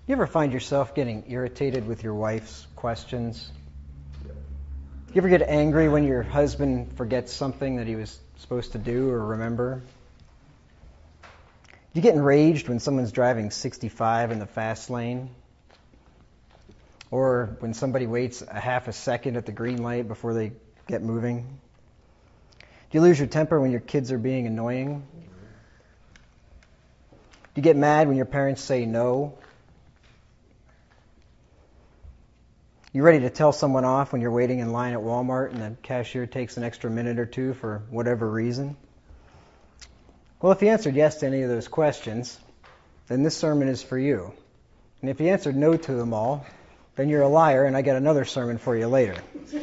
You ever find yourself getting irritated with your wife's questions? You ever get angry when your husband forgets something that he was supposed to do or remember? You get enraged when someone's driving 65 in the fast lane? Or when somebody waits a half a second at the green light before they get moving? Do you lose your temper when your kids are being annoying? Do you get mad when your parents say no? You ready to tell someone off when you're waiting in line at Walmart and the cashier takes an extra minute or two for whatever reason? Well, if you answered yes to any of those questions, then this sermon is for you. And if you answered no to them all, then you're a liar, and I got another sermon for you later.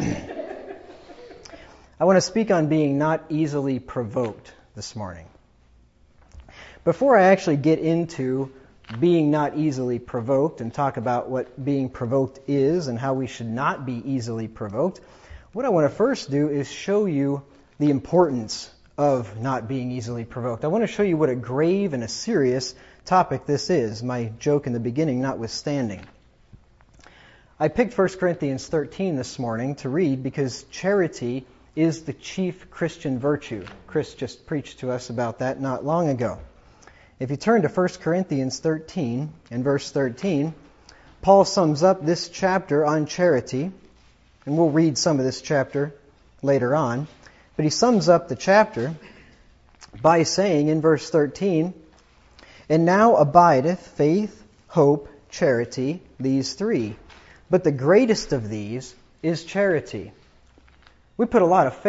I want to speak on being not easily provoked this morning. Before I actually get into being not easily provoked and talk about what being provoked is and how we should not be easily provoked, what I want to first do is show you the importance of not being easily provoked. I want to show you what a grave and a serious topic this is, my joke in the beginning notwithstanding. I picked 1 Corinthians 13 this morning to read because charity is the chief Christian virtue. Chris just preached to us about that not long ago. If you turn to 1 Corinthians 13 and verse 13, Paul sums up this chapter on charity, and we'll read some of this chapter later on, but he sums up the chapter by saying in verse 13, "And now abideth faith, hope, charity, these three. But the greatest of these is charity." We put a lot of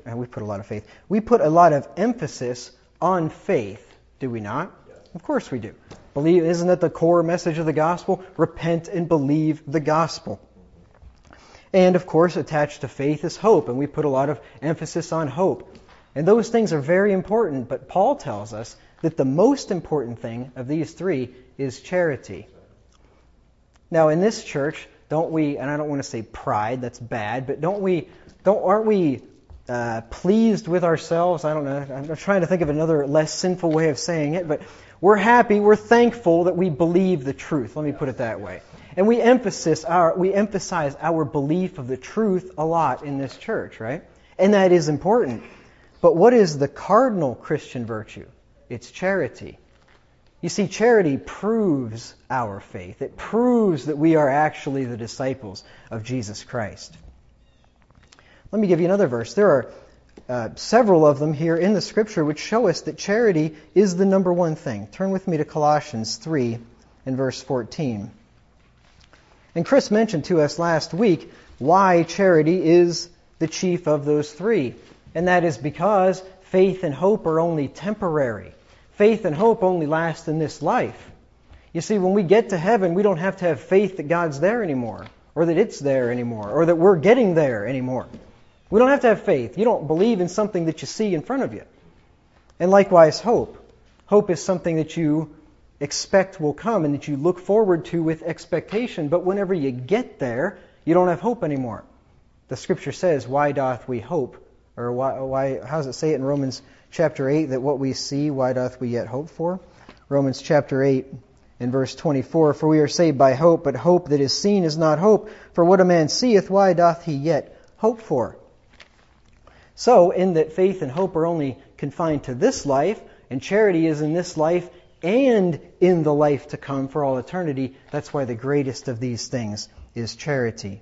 emphasis on faith, do we not? Yes. Of course we do. Isn't that the core message of the gospel? Repent and believe the gospel. And of course, attached to faith is hope, and we put a lot of emphasis on hope. And those things are very important, but Paul tells us that the most important thing of these three is charity. Now, in this church, don't we, and I don't want to say pride, that's bad, but aren't we pleased with ourselves? I don't know. I'm trying to think of another less sinful way of saying it, but we're happy, we're thankful that we believe the truth. Let me put it that way. And we emphasize our belief of the truth a lot in this church, right? And that is important. But what is the cardinal Christian virtue? It's charity. You see, charity proves our faith. It proves that we are actually the disciples of Jesus Christ. Let me give you another verse. There are several of them here in the Scripture which show us that charity is the number one thing. Turn with me to Colossians 3 and verse 14. And Chris mentioned to us last week why charity is the chief of those three. And that is because faith and hope are only temporary. Faith and hope only last in this life. You see, when we get to heaven, we don't have to have faith that God's there anymore, or that it's there anymore, or that we're getting there anymore. We don't have to have faith. You don't believe in something that you see in front of you. And likewise, hope. Hope is something that you expect will come and that you look forward to with expectation. But whenever you get there, you don't have hope anymore. The Scripture says, "Why doth we hope?" Or why? How does it say it in Romans chapter 8 that what we see, why doth we yet hope for? Romans chapter 8 and verse 24, "For we are saved by hope, but hope that is seen is not hope. For what a man seeth, why doth he yet hope for?" So, in that faith and hope are only confined to this life, and charity is in this life and in the life to come for all eternity, that's why the greatest of these things is charity.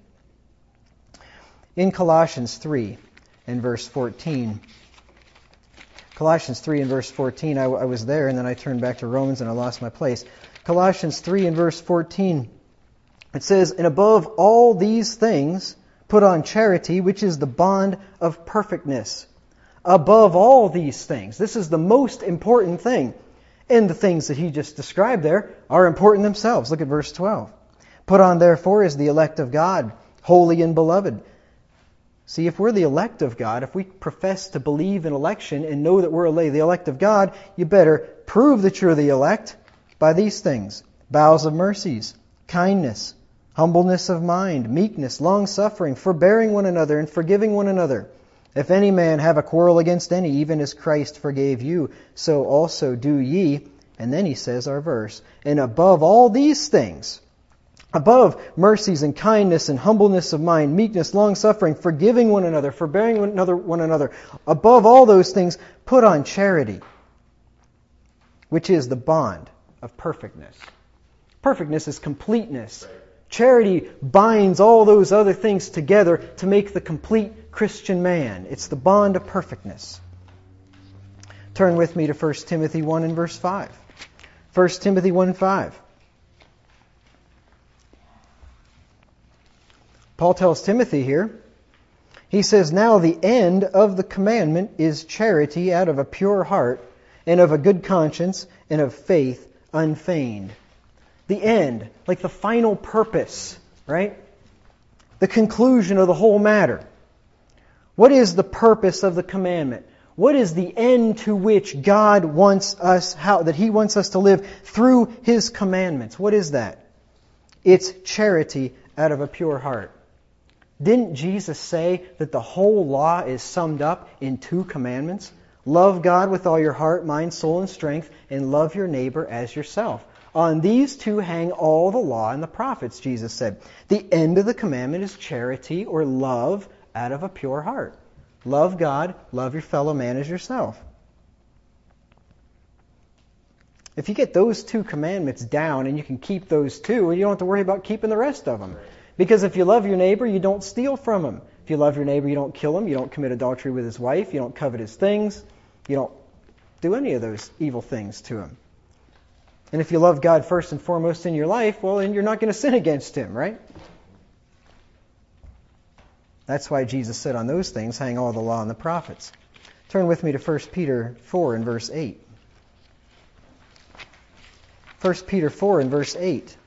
In Colossians 3 and verse 14, Colossians 3 and verse 14, I was there and then I turned back to Romans and I lost my place. Colossians 3 and verse 14, it says, "And above all these things, put on charity, which is the bond of perfectness." Above all these things. This is the most important thing. And the things that he just described there are important themselves. Look at verse 12. "Put on therefore as the elect of God, holy and beloved." See, if we're the elect of God, if we profess to believe in election and know that we're the elect of God, you better prove that you're the elect by these things: bowels of mercies, kindness, humbleness of mind, meekness, long-suffering, forbearing one another, and forgiving one another. If any man have a quarrel against any, even as Christ forgave you, so also do ye. And then he says our verse, and above all these things, above mercies and kindness and humbleness of mind, meekness, long-suffering, forgiving one another, forbearing one another, above all those things, put on charity, which is the bond of perfectness. Perfectness is completeness. Charity binds all those other things together to make the complete Christian man. It's the bond of perfectness. Turn with me to 1 Timothy 1 and verse 5. 1 Timothy 1:5. Paul tells Timothy here, he says, now the end of the commandment is charity out of a pure heart and of a good conscience and of faith unfeigned. The end, like the final purpose, right? The conclusion of the whole matter. What is the purpose of the commandment? What is the end to which God wants us, that He wants us to live through His commandments? What is that? It's charity out of a pure heart. Didn't Jesus say that the whole law is summed up in 2 commandments? Love God with all your heart, mind, soul, and strength, and love your neighbor as yourself. On these 2 hang all the law and the prophets, Jesus said. The end of the commandment is charity or love out of a pure heart. Love God, love your fellow man as yourself. If you get those 2 commandments down and you can keep those 2, you don't have to worry about keeping the rest of them. Because if you love your neighbor, you don't steal from him. If you love your neighbor, you don't kill him. You don't commit adultery with his wife. You don't covet his things. You don't do any of those evil things to him. And if you love God first and foremost in your life, well, then you're not going to sin against Him, right? That's why Jesus said on those things, hang all the law and the prophets. Turn with me to 1 Peter 4 and verse 8. 1 Peter 4 and verse 8.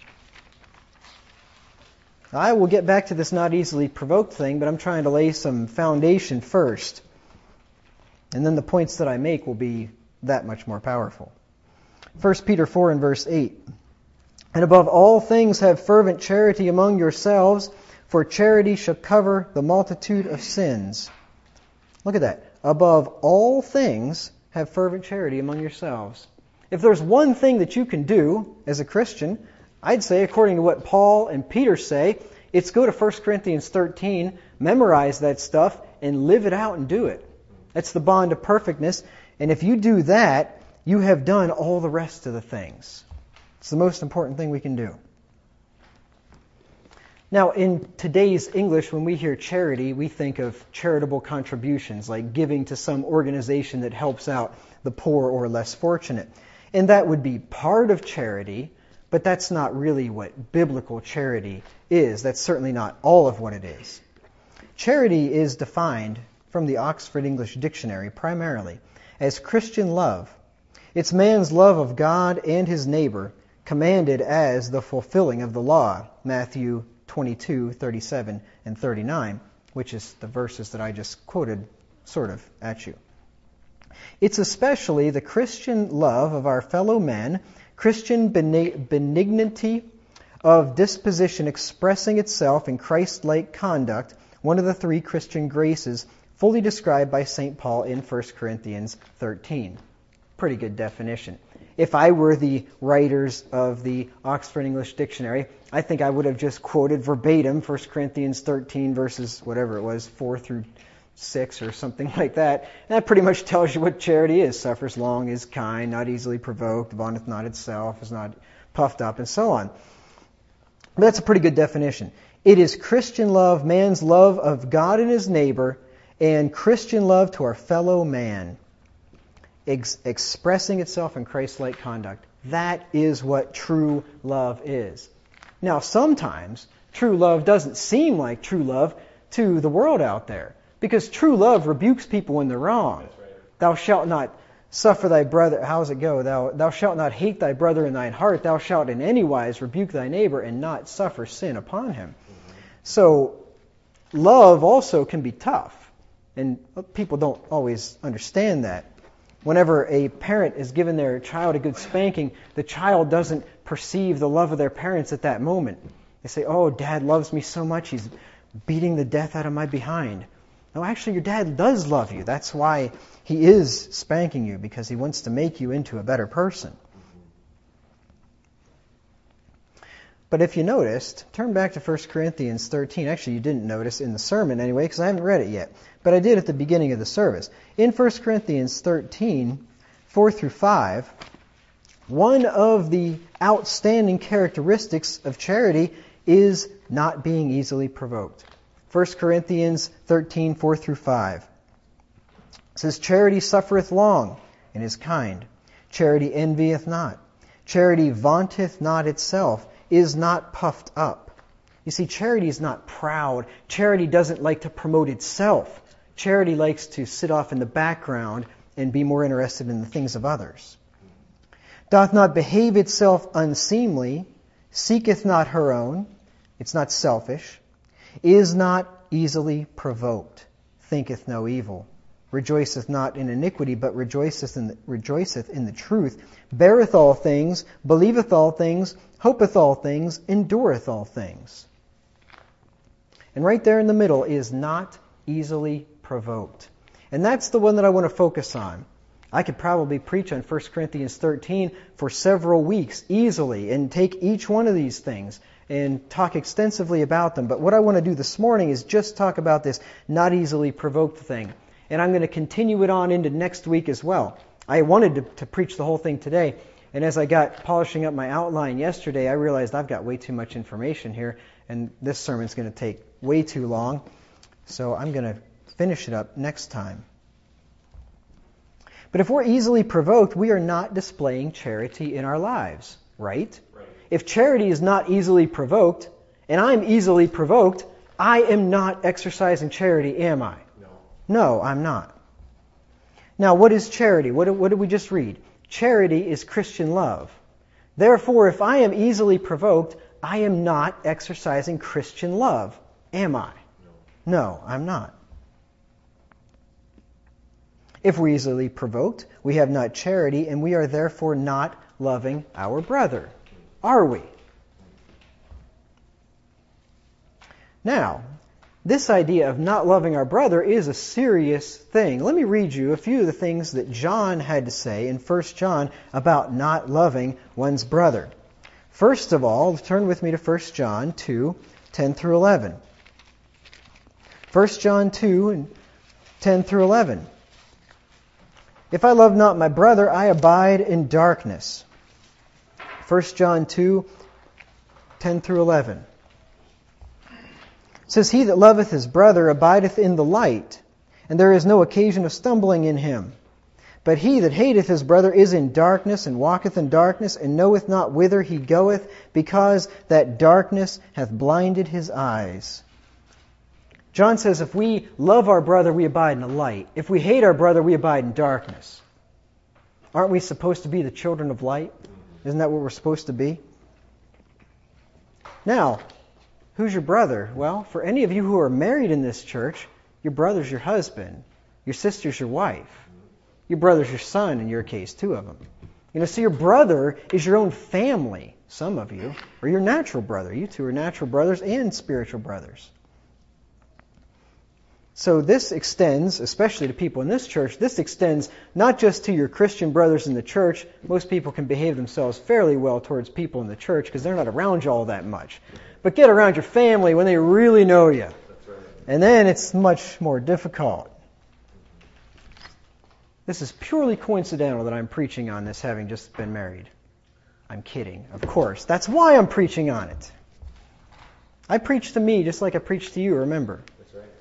I will get back to this not easily provoked thing, but I'm trying to lay some foundation first. And then the points that I make will be that much more powerful. 1 Peter 4 and verse 8. And above all things have fervent charity among yourselves, for charity shall cover the multitude of sins. Look at that. Above all things have fervent charity among yourselves. If there's one thing that you can do as a Christian, I'd say, according to what Paul and Peter say, it's go to 1 Corinthians 13, memorize that stuff, and live it out and do it. That's the bond of perfectness. And if you do that, you have done all the rest of the things. It's the most important thing we can do. Now, in today's English, when we hear charity, we think of charitable contributions, like giving to some organization that helps out the poor or less fortunate. And that would be part of charity, but that's not really what biblical charity is. That's certainly not all of what it is. Charity is defined from the Oxford English Dictionary primarily as Christian love. It's man's love of God and his neighbor, commanded as the fulfilling of the law, Matthew 22:37 and 39, which is the verses that I just quoted sort of at you. It's especially the Christian love of our fellow men, Christian benignity of disposition expressing itself in Christ-like conduct, one of the 3 Christian graces fully described by St. Paul in 1 Corinthians 13. Pretty good definition. If I were the writers of the Oxford English Dictionary, I think I would have just quoted verbatim 1 Corinthians 13 verses, whatever it was, 4 through 6 or something like that. And that pretty much tells you what charity is. Suffers long, is kind, not easily provoked, vaunteth not itself, is not puffed up, and so on. But that's a pretty good definition. It is Christian love, man's love of God and his neighbor, and Christian love to our fellow man, expressing itself in Christ-like conduct. That is what true love is. Now, sometimes true love doesn't seem like true love to the world out there, because true love rebukes people when they're wrong. Right. Thou shalt not suffer thy brother, how's it go? Thou shalt not hate thy brother in thine heart. Thou shalt in any wise rebuke thy neighbor and not suffer sin upon him. So, love also can be tough. And people don't always understand that. Whenever a parent is giving their child a good spanking, the child doesn't perceive the love of their parents at that moment. They say, oh, Dad loves me so much, he's beating the death out of my behind. No, actually, your dad does love you. That's why he is spanking you, because he wants to make you into a better person. But if you noticed, turn back to 1 Corinthians 13. Actually, you didn't notice in the sermon anyway, because I haven't read it yet. But I did at the beginning of the service. In 1 Corinthians 13, 4 through 5, one of the outstanding characteristics of charity is not being easily provoked. 1 Corinthians 13, 4 through 5. It says, charity suffereth long, and is kind. Charity envieth not. Charity vaunteth not itself, is not puffed up. You see, charity is not proud. Charity doesn't like to promote itself. Charity likes to sit off in the background and be more interested in the things of others. Doth not behave itself unseemly, seeketh not her own, it's not selfish, is not easily provoked, thinketh no evil, rejoiceth not in iniquity, but rejoiceth in the truth, beareth all things, believeth all things, hopeth all things, endureth all things. And right there in the middle is not easily provoked. And that's the one that I want to focus on. I could probably preach on 1 Corinthians 13 for several weeks easily and take each one of these things and talk extensively about them. But what I want to do this morning is just talk about this not easily provoked thing. And I'm going to continue it on into next week as well. I wanted to preach the whole thing today. And as I got polishing up my outline yesterday, I realized I've got way too much information here. And this sermon's going to take way too long. So I'm going to finish it up next time. But if we're easily provoked, we are not displaying charity in our lives, right? If charity is not easily provoked, and I'm easily provoked, I am not exercising charity, am I? No, I'm not. Now, what is charity? What did we just read? Charity is Christian love. Therefore, if I am easily provoked, I am not exercising Christian love, am I? No, I'm not. If we're easily provoked, we have not charity, and we are therefore not loving our brother. Are we? Now, this idea of not loving our brother is a serious thing. Let me read you a few of the things that John had to say in 1 John about not loving one's brother. First of all, turn with me to 1 John 2, 10 through 11. 1 John 2, 10 through 11. If I love not my brother, I abide in darkness. 1 John 2, 10 through 11. It says, he that loveth his brother abideth in the light, and there is no occasion of stumbling in him. But he that hateth his brother is in darkness, and walketh in darkness, and knoweth not whither he goeth, because that darkness hath blinded his eyes. John says if we love our brother, we abide in the light. If we hate our brother, we abide in darkness. Aren't we supposed to be the children of light? Isn't that what we're supposed to be? Now, who's your brother? Well, for any of you who are married in this church, your brother's your husband. Your sister's your wife. Your brother's your son, in your case, two of them. So your brother is your own family, some of you, or your natural brother. You two are natural brothers and spiritual brothers. So this extends, especially to people in this church, this extends not just to your Christian brothers in the church. Most people can behave themselves fairly well towards people in the church because they're not around you all that much. But get around your family when they really know you. And then it's much more difficult. This is purely coincidental that I'm preaching on this having just been married. I'm kidding, of course. That's why I'm preaching on it. I preach to me just like I preach to you, remember. That's right.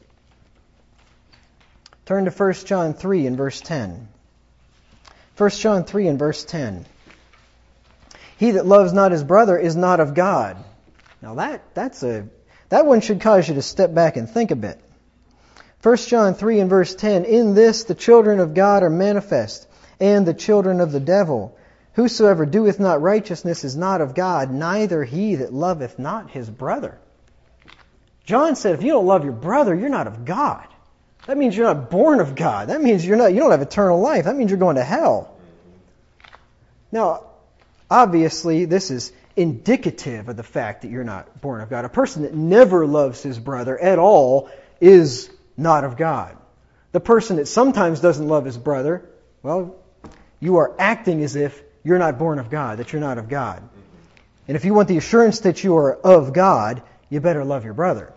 Turn to 1 John 3 and verse 10. 1 John 3 and verse 10. He that loves not his brother is not of God. Now that one should cause you to step back and think a bit. 1 John 3 and verse 10, in this the children of God are manifest, and the children of the devil. Whosoever doeth not righteousness is not of God, neither he that loveth not his brother. John said, if you don't love your brother, you're not of God. That means you're not born of God. That means you don't have eternal life. That means you're going to hell. Now, obviously, this is indicative of the fact that you're not born of God. A person that never loves his brother at all is not of God. The person that sometimes doesn't love his brother, well, you are acting as if you're not born of God, that you're not of God. And if you want the assurance that you are of God, you better love your brother.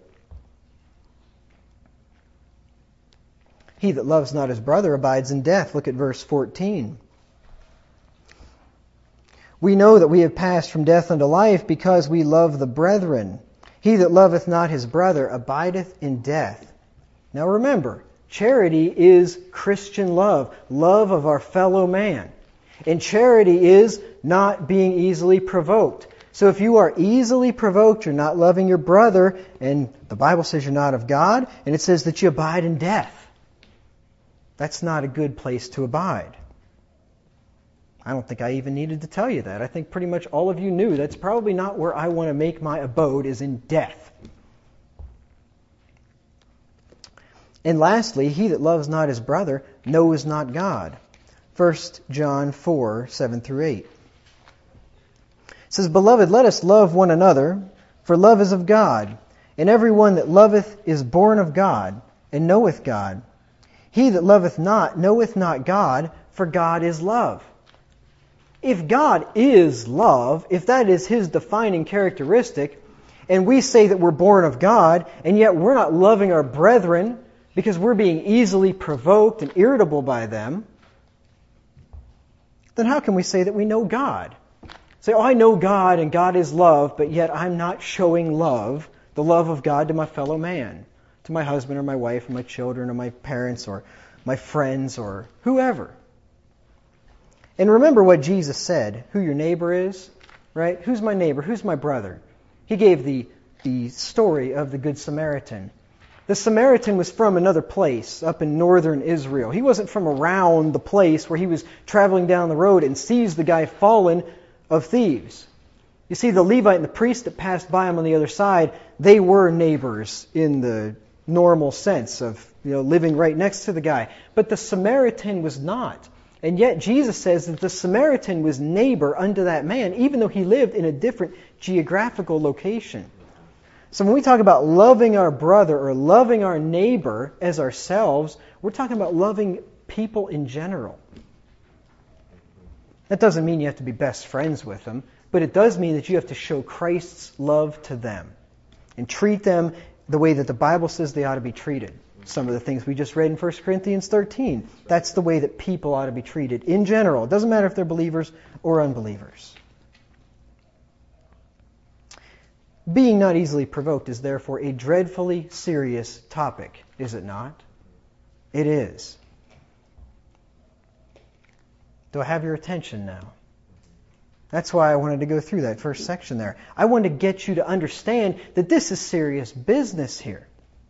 He that loves not his brother abides in death. Look at verse 14. We know that we have passed from death unto life because we love the brethren. He that loveth not his brother abideth in death. Now remember, charity is Christian love, love of our fellow man. And charity is not being easily provoked. So if you are easily provoked, you're not loving your brother, and the Bible says you're not of God, and it says that you abide in death. That's not a good place to abide. I don't think I even needed to tell you that. I think pretty much all of you knew that's probably not where I want to make my abode, is in death. And lastly, he that loves not his brother knows not God. 1 John 4, 7 through 8. It says, Beloved, let us love one another, for love is of God. And every one that loveth is born of God, and knoweth God. He that loveth not knoweth not God, for God is love. If God is love, if that is His defining characteristic, and we say that we're born of God, and yet we're not loving our brethren because we're being easily provoked and irritable by them, then how can we say that we know God? Say, I know God and God is love, but yet I'm not showing love, the love of God, to my fellow man, to my husband or my wife or my children or my parents or my friends or whoever. And remember what Jesus said, who your neighbor is, right? Who's my neighbor? Who's my brother? He gave the story of the Good Samaritan. The Samaritan was from another place up in northern Israel. He wasn't from around the place where he was traveling down the road and sees the guy fallen of thieves. You see, the Levite and the priest that passed by him on the other side, they were neighbors in the normal sense of living right next to the guy. But the Samaritan was not. And yet Jesus says that the Samaritan was neighbor unto that man, even though he lived in a different geographical location. So when we talk about loving our brother or loving our neighbor as ourselves, we're talking about loving people in general. That doesn't mean you have to be best friends with them, but it does mean that you have to show Christ's love to them and treat them the way that the Bible says they ought to be treated. Some of the things we just read in 1 Corinthians 13. That's the way that people ought to be treated in general. It doesn't matter if they're believers or unbelievers. Being not easily provoked is therefore a dreadfully serious topic, is it not? It is. Do I have your attention now? That's why I wanted to go through that first section there. I wanted to get you to understand that this is serious business here.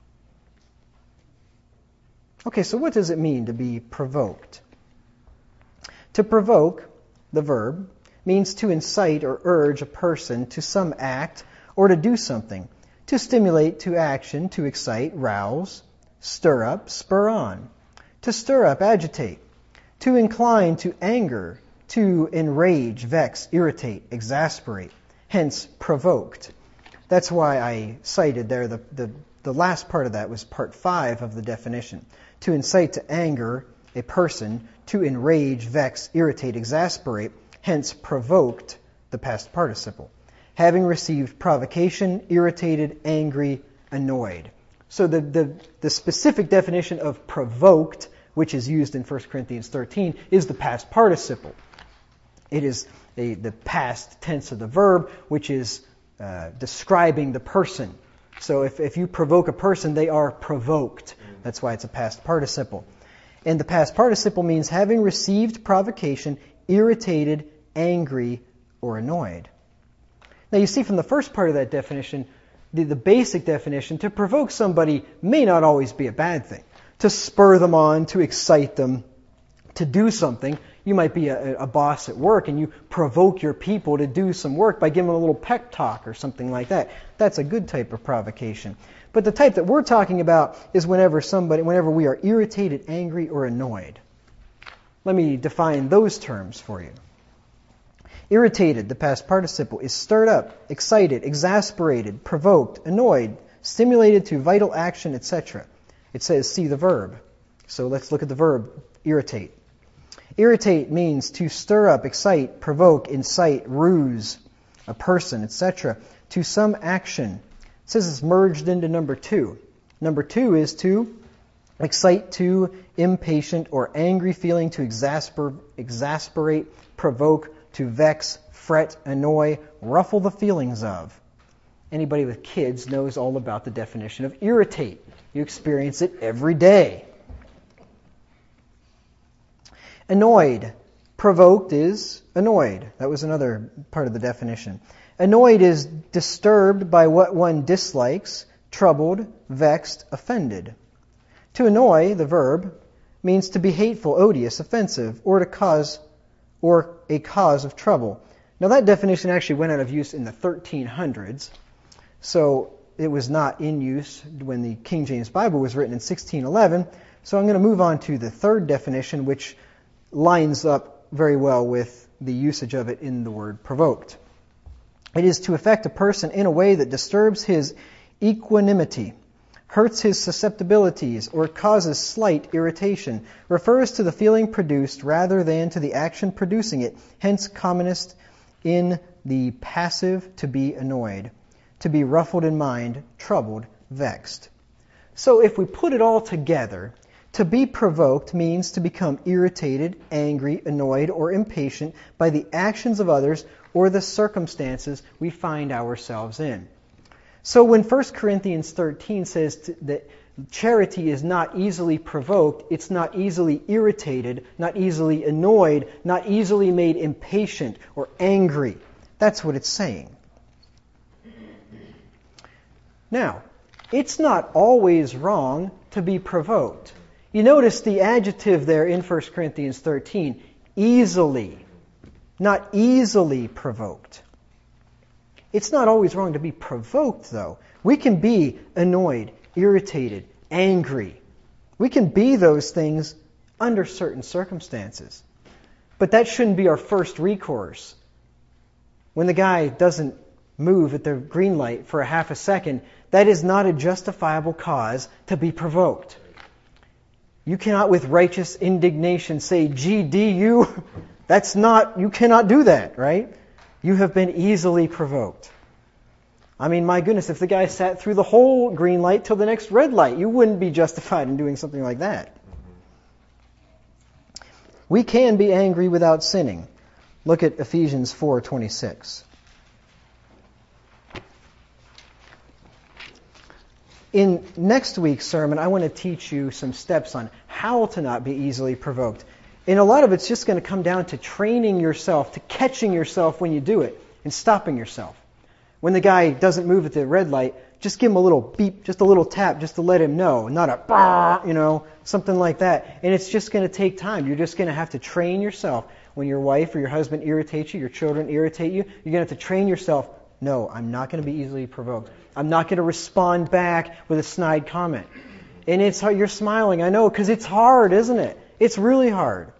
Okay, so what does it mean to be provoked? To provoke, the verb, means to incite or urge a person to some act or to do something. To stimulate to action, to excite, rouse, stir up, spur on. To stir up, agitate. To incline to anger, to enrage, vex, irritate, exasperate. Hence, provoked. That's why I cited there the last part of that was part 5 of the definition. To incite to anger a person, to enrage, vex, irritate, exasperate, hence provoked, the past participle. Having received provocation, irritated, angry, annoyed. So the specific definition of provoked, which is used in 1 Corinthians 13, is the past participle. It is the past tense of the verb, which is describing the person. So if you provoke a person, they are provoked. That's why it's a past participle. And the past participle means having received provocation, irritated, angry, or annoyed. Now you see from the first part of that definition, the basic definition, to provoke somebody may not always be a bad thing. To spur them on, to excite them, to do something. You might be a boss at work and you provoke your people to do some work by giving them a little pep talk or something like that. That's a good type of provocation. But the type that we're talking about is whenever we are irritated, angry, or annoyed. Let me define those terms for you. Irritated, the past participle, is stirred up, excited, exasperated, provoked, annoyed, stimulated to vital action, etc. It says, see the verb. So let's look at the verb, irritate. Irritate means to stir up, excite, provoke, incite, ruse. a person, etc., to some action. It says it's merged into number 2. Number 2 is to excite to impatient or angry feeling, to exasperate, provoke, to vex, fret, annoy, ruffle the feelings of. Anybody with kids knows all about the definition of irritate. You experience it every day. Annoyed. Provoked is annoyed. That was another part of the definition. Annoyed is disturbed by what one dislikes, troubled, vexed, offended. To annoy, the verb, means to be hateful, odious, offensive, or a cause of trouble. Now that definition actually went out of use in the 1300s, so it was not in use when the King James Bible was written in 1611. So I'm going to move on to the third definition, which lines up very well with the usage of it in the word provoked. It is to affect a person in a way that disturbs his equanimity, hurts his susceptibilities, or causes slight irritation, refers to the feeling produced rather than to the action producing it, hence commonest in the passive to be annoyed, to be ruffled in mind, troubled, vexed. So if we put it all together, to be provoked means to become irritated, angry, annoyed, or impatient by the actions of others or the circumstances we find ourselves in. So when 1 Corinthians 13 says that charity is not easily provoked, it's not easily irritated, not easily annoyed, not easily made impatient or angry. That's what it's saying. Now, it's not always wrong to be provoked. You notice the adjective there in 1 Corinthians 13, easily, not easily provoked. It's not always wrong to be provoked, though. We can be annoyed, irritated, angry. We can be those things under certain circumstances. But that shouldn't be our first recourse. When the guy doesn't move at the green light for a half a second, that is not a justifiable cause to be provoked. You cannot with righteous indignation say, GDU. You cannot do that, right? You have been easily provoked. I mean, my goodness, if the guy sat through the whole green light till the next red light, you wouldn't be justified in doing something like that. We can be angry without sinning. Look at Ephesians 4:26. In next week's sermon, I want to teach you some steps on how to not be easily provoked. And a lot of it's just going to come down to training yourself, to catching yourself when you do it, and stopping yourself. When the guy doesn't move at the red light, just give him a little beep, just a little tap, just to let him know, not a bah, something like that. And it's just going to take time. You're just going to have to train yourself. When your wife or your husband irritates you, your children irritate you, you're going to have to train yourself. No, I'm not going to be easily provoked. I'm not going to respond back with a snide comment. And you're smiling, I know, because it's hard, isn't it? It's really hard.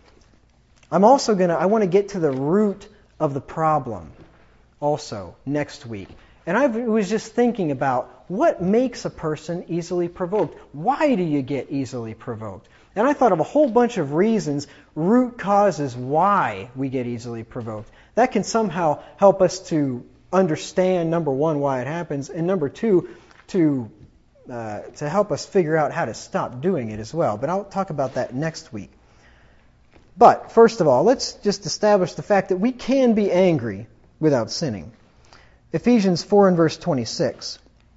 I want to get to the root of the problem also next week. And I was just thinking about what makes a person easily provoked. Why do you get easily provoked? And I thought of a whole bunch of reasons, root causes why we get easily provoked. That can somehow help us to understand, number one, why it happens, and number two, to help us figure out how to stop doing it as well. But I'll talk about that next week. But first of all, let's just establish the fact that we can be angry without sinning. Ephesians 4 and verse 26.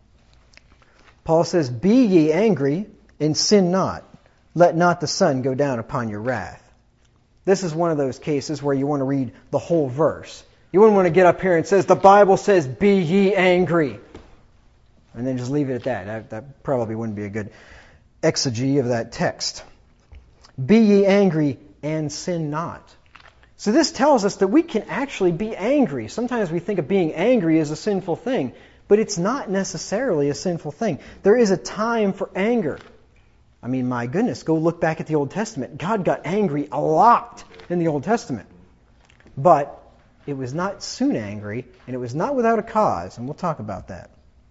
Paul says, "Be ye angry, and sin not. Let not the sun go down upon your wrath." This is one of those cases where you want to read the whole verse. You wouldn't want to get up here and says, the Bible says, "Be ye angry," and then just leave it at that. That probably wouldn't be a good exegy of that text. Be ye angry and sin not. So this tells us that we can actually be angry. Sometimes we think of being angry as a sinful thing, but it's not necessarily a sinful thing. There is a time for anger. I mean, my goodness, go look back at the Old Testament. God got angry a lot in the Old Testament. But it was not soon angry, and it was not without a cause, and we'll talk about that.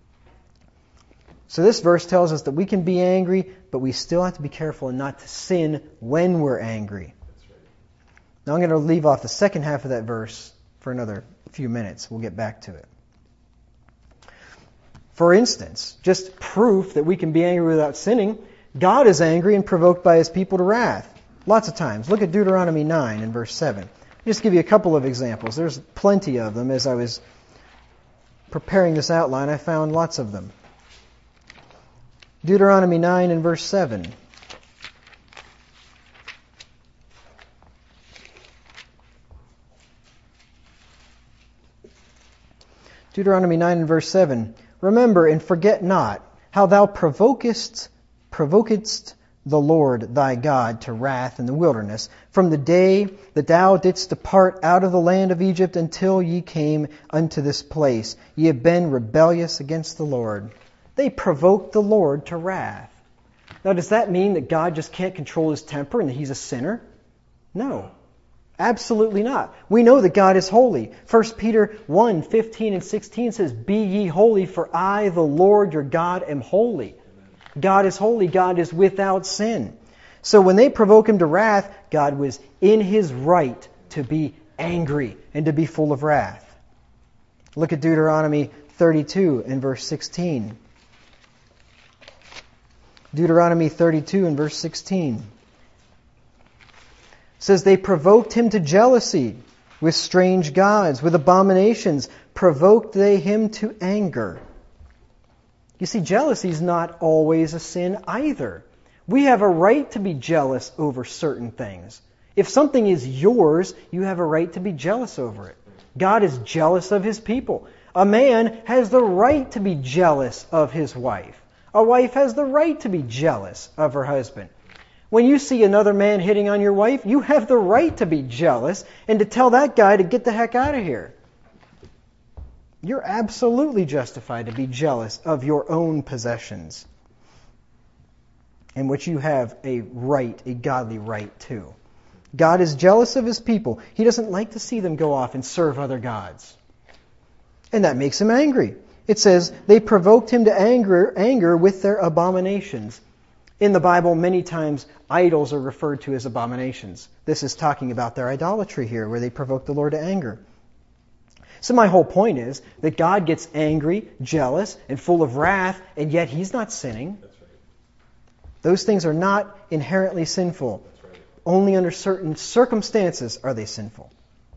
So this verse tells us that we can be angry, but we still have to be careful and not to sin when we're angry. Now I'm going to leave off the second half of that verse for another few minutes. We'll get back to it. For instance, just proof that we can be angry without sinning, God is angry and provoked by His people to wrath. Lots of times. Look at Deuteronomy 9 and verse 7. I'll just give you a couple of examples. There's plenty of them. As I was preparing this outline, I found lots of them. Deuteronomy 9 and verse 7. Deuteronomy 9 and verse 7. Remember and forget not how thou provokest the Lord thy God to wrath in the wilderness, from the day that thou didst depart out of the land of Egypt until ye came unto this place. Ye have been rebellious against the Lord. They provoked the Lord to wrath. Now, does that mean that God just can't control His temper and that He's a sinner? No. Absolutely not. We know that God is holy. 1 Peter 1, 15 and 16 says, Be ye holy, for I, the Lord your God, am holy. God is holy. God is without sin. So when they provoke Him to wrath, God was in His right to be angry and to be full of wrath. Look at Deuteronomy 32 and verse 16. Deuteronomy 32 and verse 16. It says, They provoked Him to jealousy with strange gods, with abominations, provoked they Him to anger. You see, jealousy is not always a sin either. We have a right to be jealous over certain things. If something is yours, you have a right to be jealous over it. God is jealous of His people. A man has the right to be jealous of his wife. A wife has the right to be jealous of her husband. When you see another man hitting on your wife, you have the right to be jealous and to tell that guy to get the heck out of here. You're absolutely justified to be jealous of your own possessions, in which you have a right, a godly right to. God is jealous of His people. He doesn't like to see them go off and serve other gods. And that makes Him angry. It says, they provoked Him to anger with their abominations. In the Bible, many times, idols are referred to as abominations. This is talking about their idolatry here, where they provoke the Lord to anger. So my whole point is that God gets angry, jealous, and full of wrath, and yet He's not sinning. That's right. Those things are not inherently sinful. That's right. Only under certain circumstances are they sinful.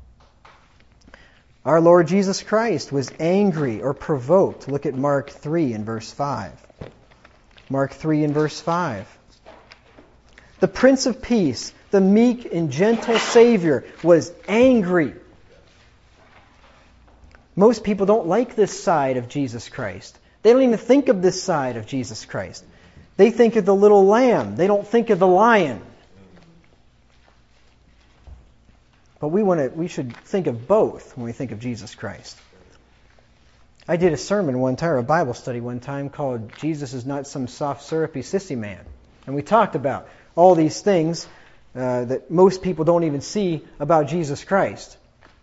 Our Lord Jesus Christ was angry or provoked. Look at Mark 3 and verse 5. Mark 3 and verse 5. The Prince of Peace, the meek and gentle Savior, was angry. Most people don't like this side of Jesus Christ. They don't even think of this side of Jesus Christ. They think of the little lamb. They don't think of the lion. But we should think of both when we think of Jesus Christ. I did a sermon one time, or a Bible study one time, called Jesus is Not Some Soft Syrupy Sissy Man. And we talked about all these things that most people don't even see about Jesus Christ.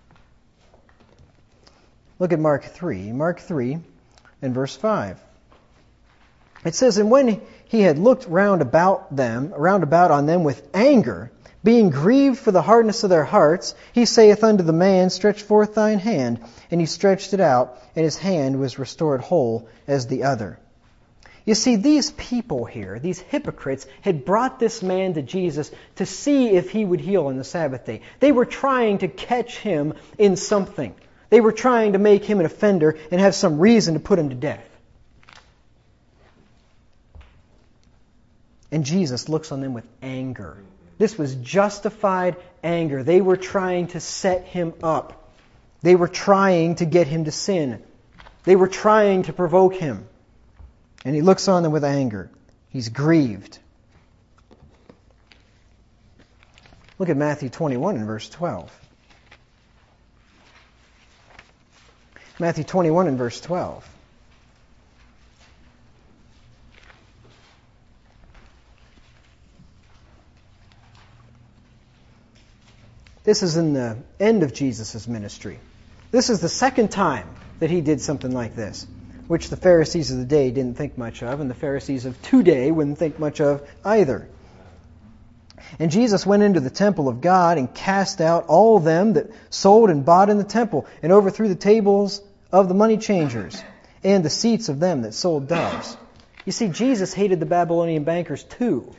Look at Mark 3. Mark 3 and verse 5. It says, And when He had looked round about on them with anger, being grieved for the hardness of their hearts, He saith unto the man, Stretch forth thine hand. And he stretched it out, and his hand was restored whole as the other. You see, these people here, these hypocrites, had brought this man to Jesus to see if He would heal on the Sabbath day. They were trying to catch Him in something. They were trying to make Him an offender and have some reason to put Him to death. And Jesus looks on them with anger. This was justified anger. They were trying to set Him up. They were trying to get Him to sin. They were trying to provoke Him. And He looks on them with anger. He's grieved. Look at Matthew 21 and verse 12. Matthew 21 and verse 12. This is in the end of Jesus' ministry. This is the second time that He did something like this, which the Pharisees of the day didn't think much of, and the Pharisees of today wouldn't think much of either. And Jesus went into the temple of God and cast out all them that sold and bought in the temple, and overthrew the tables of the money changers, and the seats of them that sold doves. You see, Jesus hated the Babylonian bankers too.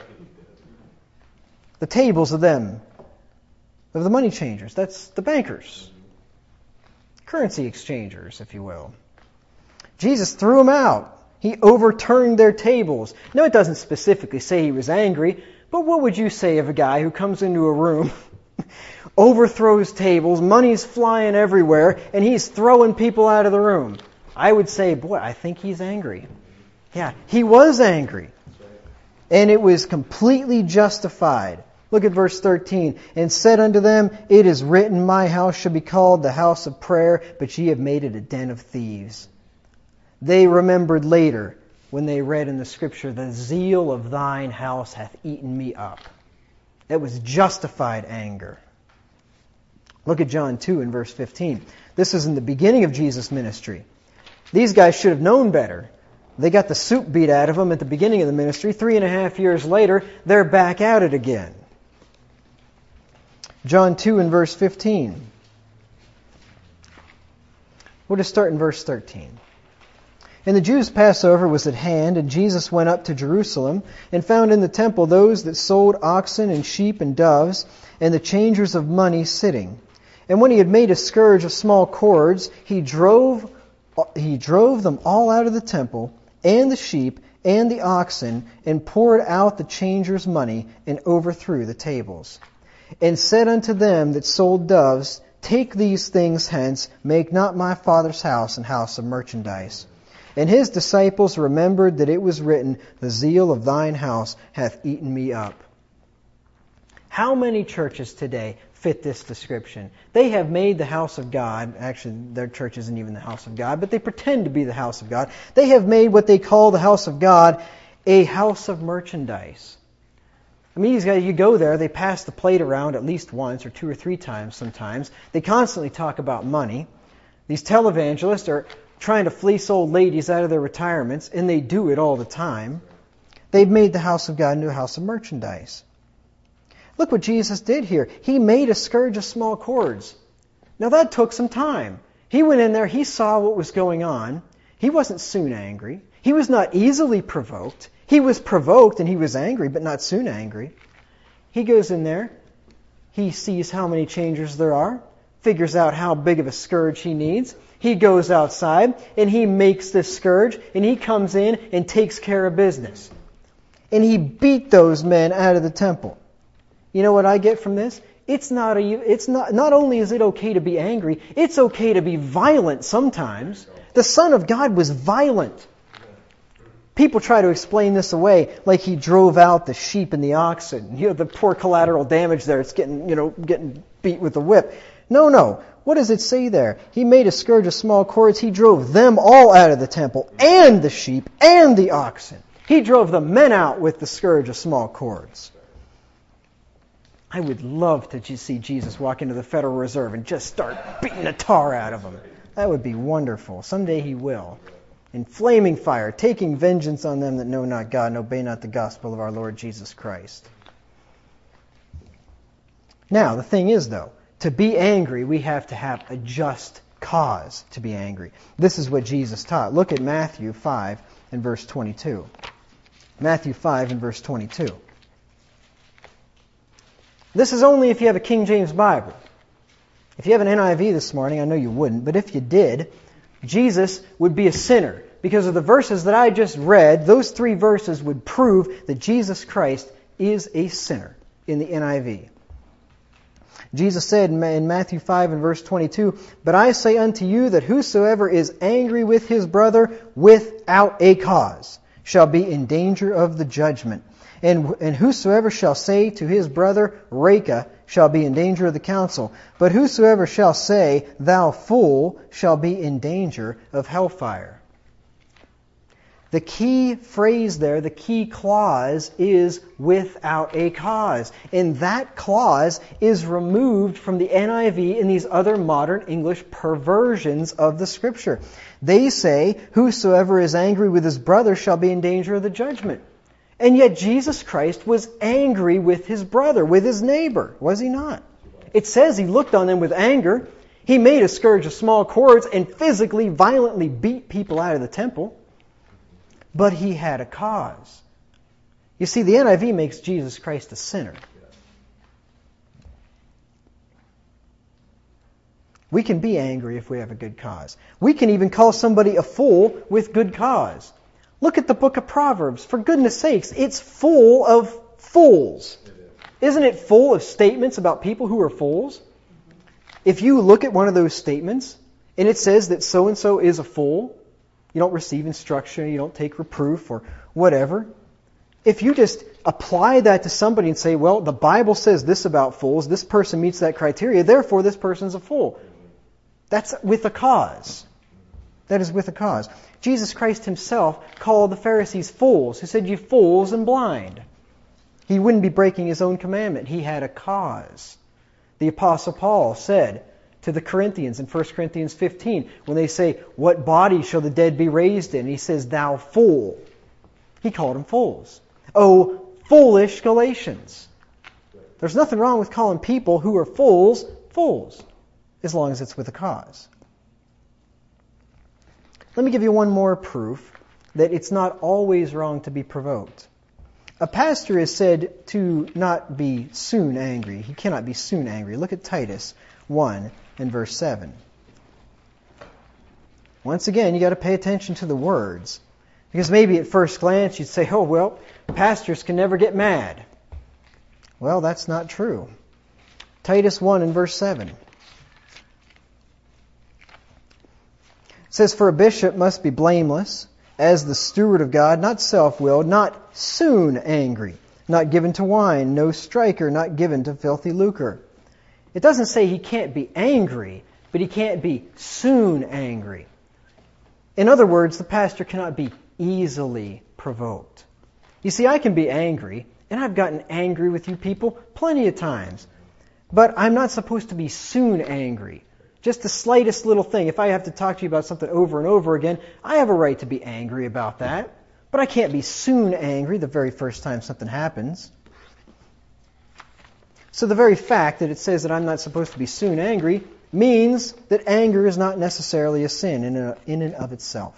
The tables of them, of the money changers, that's the bankers. Currency exchangers, if you will. Jesus threw them out. He overturned their tables. Now, it doesn't specifically say he was angry, but what would you say of a guy who comes into a room, overthrows tables, money's flying everywhere, and he's throwing people out of the room? I would say, boy, I think he's angry. Yeah, he was angry. And it was completely justified. Look at verse 13. And said unto them, It is written, My house shall be called the house of prayer, but ye have made it a den of thieves. They remembered later, when they read in the Scripture, the zeal of thine house hath eaten me up. That was justified anger. Look at John 2 in verse 15. This is in the beginning of Jesus' ministry. These guys should have known better. They got the soup beat out of them at the beginning of the ministry. 3.5 years later, they're back at it again. John 2 and verse 15. We'll just start in verse 13. And the Jews' Passover was at hand, and Jesus went up to Jerusalem, and found in the temple those that sold oxen and sheep and doves, and the changers of money sitting. And when he had made a scourge of small cords, he drove them all out of the temple, and the sheep, and the oxen, and poured out the changers' money, and overthrew the tables. And said unto them that sold doves, Take these things hence, make not my Father's house an house of merchandise. And his disciples remembered that it was written, The zeal of thine house hath eaten me up. How many churches today fit this description? They have made the house of God, actually their church isn't even the house of God, but they pretend to be the house of God. They have made what they call the house of God a house of merchandise. I mean, these guys, you go there, they pass the plate around at least once or 2 or 3 times sometimes. They constantly talk about money. These televangelists are trying to fleece old ladies out of their retirements, and they do it all the time. They've made the house of God into a house of merchandise. Look what Jesus did here. He made a scourge of small cords. Now that took some time. He went in there, he saw what was going on. He wasn't soon angry. He was not easily provoked. He was provoked and he was angry, but not soon angry. He goes in there, he sees how many changers there are, figures out how big of a scourge he needs. He goes outside and he makes this scourge, and he comes in and takes care of business. And he beat those men out of the temple. You know what I get from this? It's not only is it okay to be angry, it's okay to be violent sometimes. The Son of God was violent. People try to explain this away like he drove out the sheep and the oxen. You know, the poor collateral damage there. It's getting beat with a whip. No. What does it say there? He made a scourge of small cords. He drove them all out of the temple, and the sheep, and the oxen. He drove the men out with the scourge of small cords. I would love to see Jesus walk into the Federal Reserve and just start beating the tar out of them. That would be wonderful. Someday he will. In flaming fire, taking vengeance on them that know not God and obey not the gospel of our Lord Jesus Christ. Now, the thing is, though, to be angry, we have to have a just cause to be angry. This is what Jesus taught. Look at Matthew 5 and verse 22. Matthew 5 and verse 22. This is only if you have a King James Bible. If you have an NIV this morning, I know you wouldn't, but if you did, Jesus would be a sinner. Because of the verses that I just read, those 3 verses would prove that Jesus Christ is a sinner in the NIV. Jesus said in Matthew 5 and verse 22, But I say unto you that whosoever is angry with his brother without a cause shall be in danger of the judgment. And whosoever shall say to his brother, Raka, shall be in danger of the council. But whosoever shall say, Thou fool, shall be in danger of hellfire. The key phrase there, the key clause is without a cause. And that clause is removed from the NIV and these other modern English perversions of the Scripture. They say, Whosoever is angry with his brother shall be in danger of the judgment. And yet Jesus Christ was angry with his brother, with his neighbor, was he not? It says he looked on them with anger. He made a scourge of small cords and physically, violently beat people out of the temple. But he had a cause. You see, the NIV makes Jesus Christ a sinner. We can be angry if we have a good cause. We can even call somebody a fool with good cause. Look at the book of Proverbs. For goodness sakes, it's full of fools. Isn't it full of statements about people who are fools? If you look at one of those statements, and it says that so-and-so is a fool, you don't receive instruction, you don't take reproof or whatever. If you just apply that to somebody and say, well, the Bible says this about fools, this person meets that criteria, therefore this person's a fool. That's with a cause. That is with a cause. Jesus Christ himself called the Pharisees fools. He said, you fools and blind. He wouldn't be breaking his own commandment. He had a cause. The Apostle Paul said to the Corinthians in 1 Corinthians 15, when they say, what body shall the dead be raised in? He says, thou fool. He called them fools. Oh, foolish Galatians. There's nothing wrong with calling people who are fools, fools, as long as it's with a cause. Let me give you one more proof that it's not always wrong to be provoked. A pastor is said to not be soon angry. He cannot be soon angry. Look at Titus 1 and verse 7. Once again, you got to pay attention to the words. Because maybe at first glance you'd say, oh, well, pastors can never get mad. Well, that's not true. Titus 1 and verse 7. It says, for a bishop must be blameless, as the steward of God, not self-willed, not soon angry, not given to wine, no striker, not given to filthy lucre. It doesn't say he can't be angry, but he can't be soon angry. In other words, the pastor cannot be easily provoked. You see, I can be angry, and I've gotten angry with you people plenty of times, but I'm not supposed to be soon angry. Just the slightest little thing. If I have to talk to you about something over and over again, I have a right to be angry about that. But I can't be soon angry the very first time something happens. So the very fact that it says that I'm not supposed to be soon angry means that anger is not necessarily a sin in and of itself.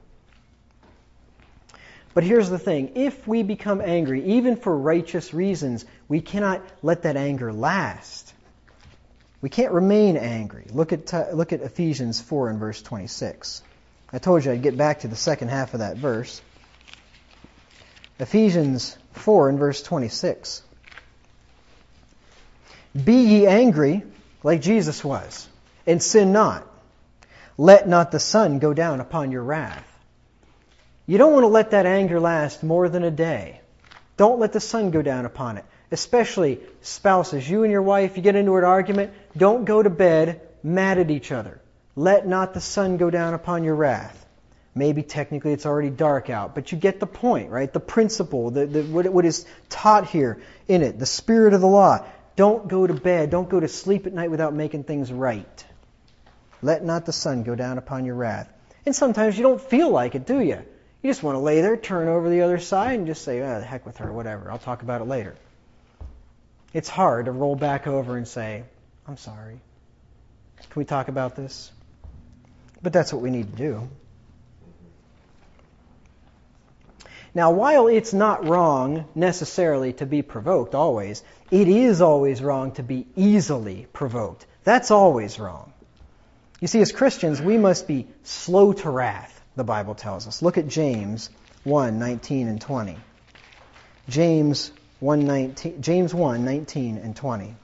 But here's the thing. If we become angry, even for righteous reasons, we cannot let that anger last. We can't remain angry. Look at Ephesians 4 and verse 26. I told you I'd get back to the second half of that verse. Ephesians 4 and verse 26. Be ye angry, like Jesus was, and sin not. Let not the sun go down upon your wrath. You don't want to let that anger last more than a day. Don't let the sun go down upon it. Especially spouses, you and your wife, you get into an argument, don't go to bed mad at each other. Let not the sun go down upon your wrath. Maybe technically it's already dark out, but you get the point, right? The principle, what is taught here in it, the spirit of the law. Don't go to bed, don't go to sleep at night without making things right. Let not the sun go down upon your wrath. And sometimes you don't feel like it, do you? You just want to lay there, turn over the other side, and just say, oh, the heck with her, whatever, I'll talk about it later. It's hard to roll back over and say, I'm sorry. Can we talk about this? But that's what we need to do. Now, while it's not wrong necessarily to be provoked always, it is always wrong to be easily provoked. That's always wrong. You see, as Christians, we must be slow to wrath, the Bible tells us. Look at James 1, 19 and 20. James 1, 19 and 20.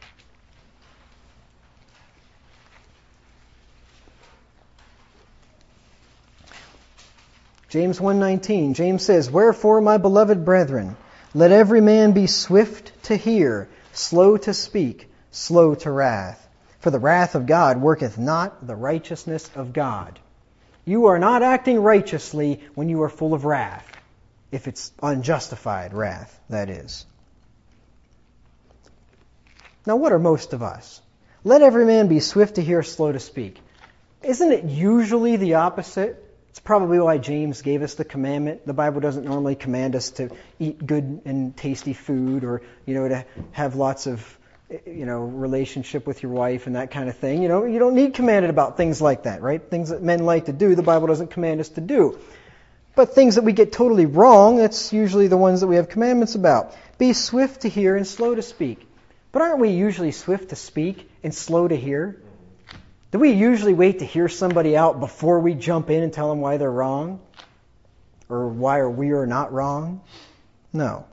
James 1:19, James says, wherefore, my beloved brethren, let every man be swift to hear, slow to speak, slow to wrath. For the wrath of God worketh not the righteousness of God. You are not acting righteously when you are full of wrath. If it's unjustified wrath, that is. Now, what are most of us? Let every man be swift to hear, slow to speak. Isn't it usually the opposite? It's probably why James gave us the commandment. The Bible doesn't normally command us to eat good and tasty food or, to have lots of, relationship with your wife and that kind of thing. You don't need commanded about things like that, right? Things that men like to do, the Bible doesn't command us to do. But things that we get totally wrong, that's usually the ones that we have commandments about. Be swift to hear and slow to speak. But aren't we usually swift to speak and slow to hear? Do we usually wait to hear somebody out before we jump in and tell them why they're wrong? Or why we are not wrong? No.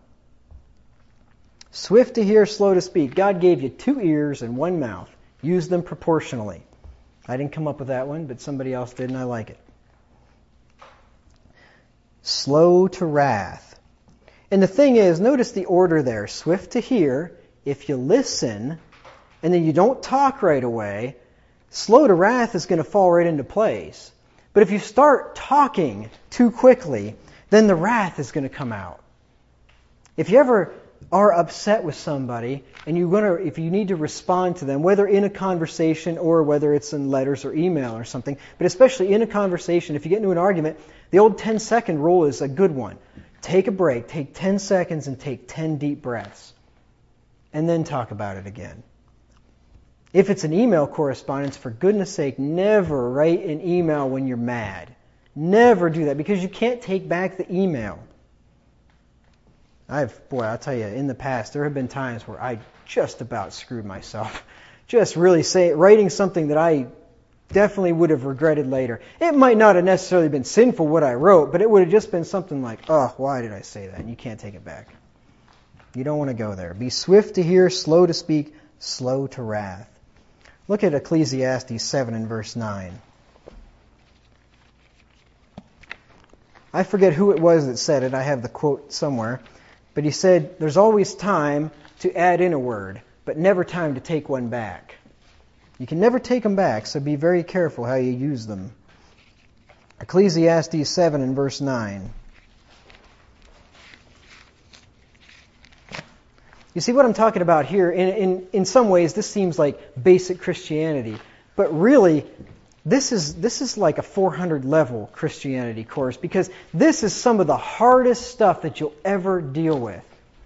Swift to hear, slow to speak. God gave you 2 ears and 1 mouth. Use them proportionally. I didn't come up with that one, but somebody else did, and I like it. Slow to wrath. And the thing is, notice the order there. Swift to hear, if you listen, and then you don't talk right away, slow to wrath is going to fall right into place. But if you start talking too quickly, then the wrath is going to come out. If you ever are upset with somebody and if you need to respond to them, whether in a conversation or whether it's in letters or email or something, but especially in a conversation, if you get into an argument, the old 10-second rule is a good one. Take a break, take 10 seconds and take 10 deep breaths, and then talk about it again. If it's an email correspondence, for goodness sake, never write an email when you're mad. Never do that, because you can't take back the email. I'll tell you, in the past, there have been times where I just about screwed myself. Just really writing something that I definitely would have regretted later. It might not have necessarily been sinful what I wrote, but it would have just been something like, oh, why did I say that? And you can't take it back. You don't want to go there. Be swift to hear, slow to speak, slow to wrath. Look at Ecclesiastes 7 and verse 9. I forget who it was that said it. I have the quote somewhere. But he said, there's always time to add in a word, but never time to take one back. You can never take them back, so be very careful how you use them. Ecclesiastes 7 and verse 9. You see what I'm talking about here? In some ways, this seems like basic Christianity. But really, this is like a 400 level Christianity course, because this is some of the hardest stuff that you'll ever deal with.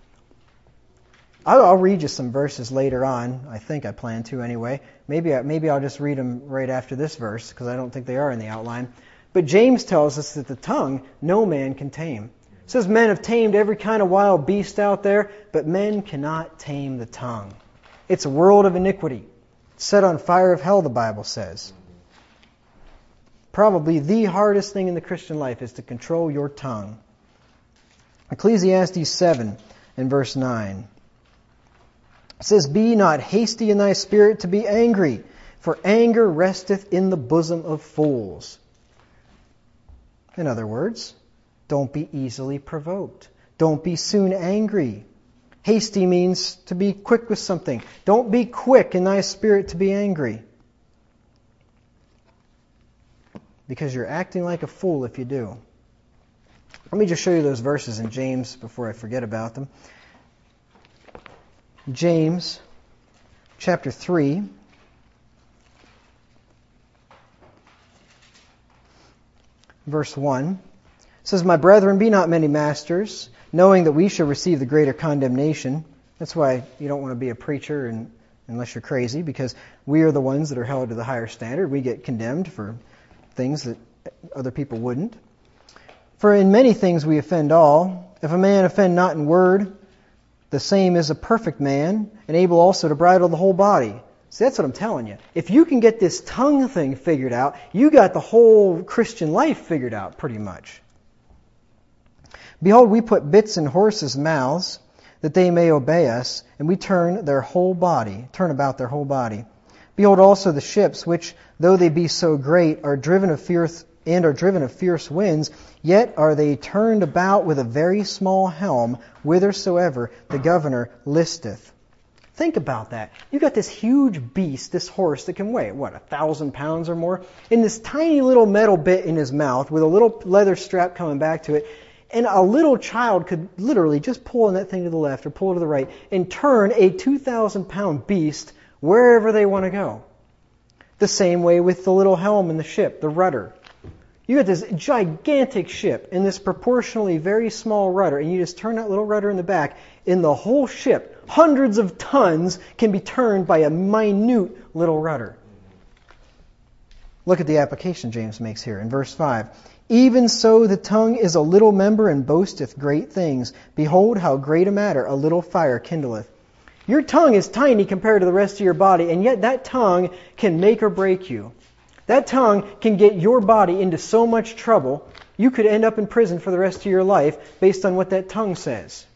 I'll read you some verses later on. I think I plan to anyway. Maybe I'll just read them right after this verse, because I don't think they are in the outline. But James tells us that the tongue no man can tame. It says men have tamed every kind of wild beast out there, but men cannot tame the tongue. It's a world of iniquity. It's set on fire of hell, the Bible says. Probably the hardest thing in the Christian life is to control your tongue. Ecclesiastes 7 and verse 9. It says, be not hasty in thy spirit to be angry, for anger resteth in the bosom of fools. In other words, don't be easily provoked. Don't be soon angry. Hasty means to be quick with something. Don't be quick in thy spirit to be angry, because you're acting like a fool if you do. Let me just show you those verses in James before I forget about them. James chapter 3. Verse 1. It says, my brethren, be not many masters, knowing that we shall receive the greater condemnation. That's why you don't want to be a preacher unless you're crazy, because we are the ones that are held to the higher standard. We get condemned for things that other people wouldn't. For in many things we offend all. If a man offend not in word, the same is a perfect man, and able also to bridle the whole body. See, that's what I'm telling you. If you can get this tongue thing figured out, you got the whole Christian life figured out pretty much. Behold, we put bits in horses' mouths, that they may obey us, and we turn about their whole body. Behold also the ships, which, though they be so great, are driven of fierce winds, yet are they turned about with a very small helm, whithersoever the governor listeth. Think about that. You got this huge beast, this horse that can weigh, 1,000 pounds or more, in this tiny little metal bit in his mouth with a little leather strap coming back to it. And a little child could literally just pull on that thing to the left or pull to the right and turn a 2,000-pound beast wherever they want to go. The same way with the little helm in the ship, the rudder. You got this gigantic ship and this proportionally very small rudder, and you just turn that little rudder in the back, and the whole ship, hundreds of tons, can be turned by a minute little rudder. Look at the application James makes here in verse 5. Even so the tongue is a little member and boasteth great things. Behold how great a matter a little fire kindleth. Your tongue is tiny compared to the rest of your body, and yet that tongue can make or break you. That tongue can get your body into so much trouble, you could end up in prison for the rest of your life based on what that tongue says.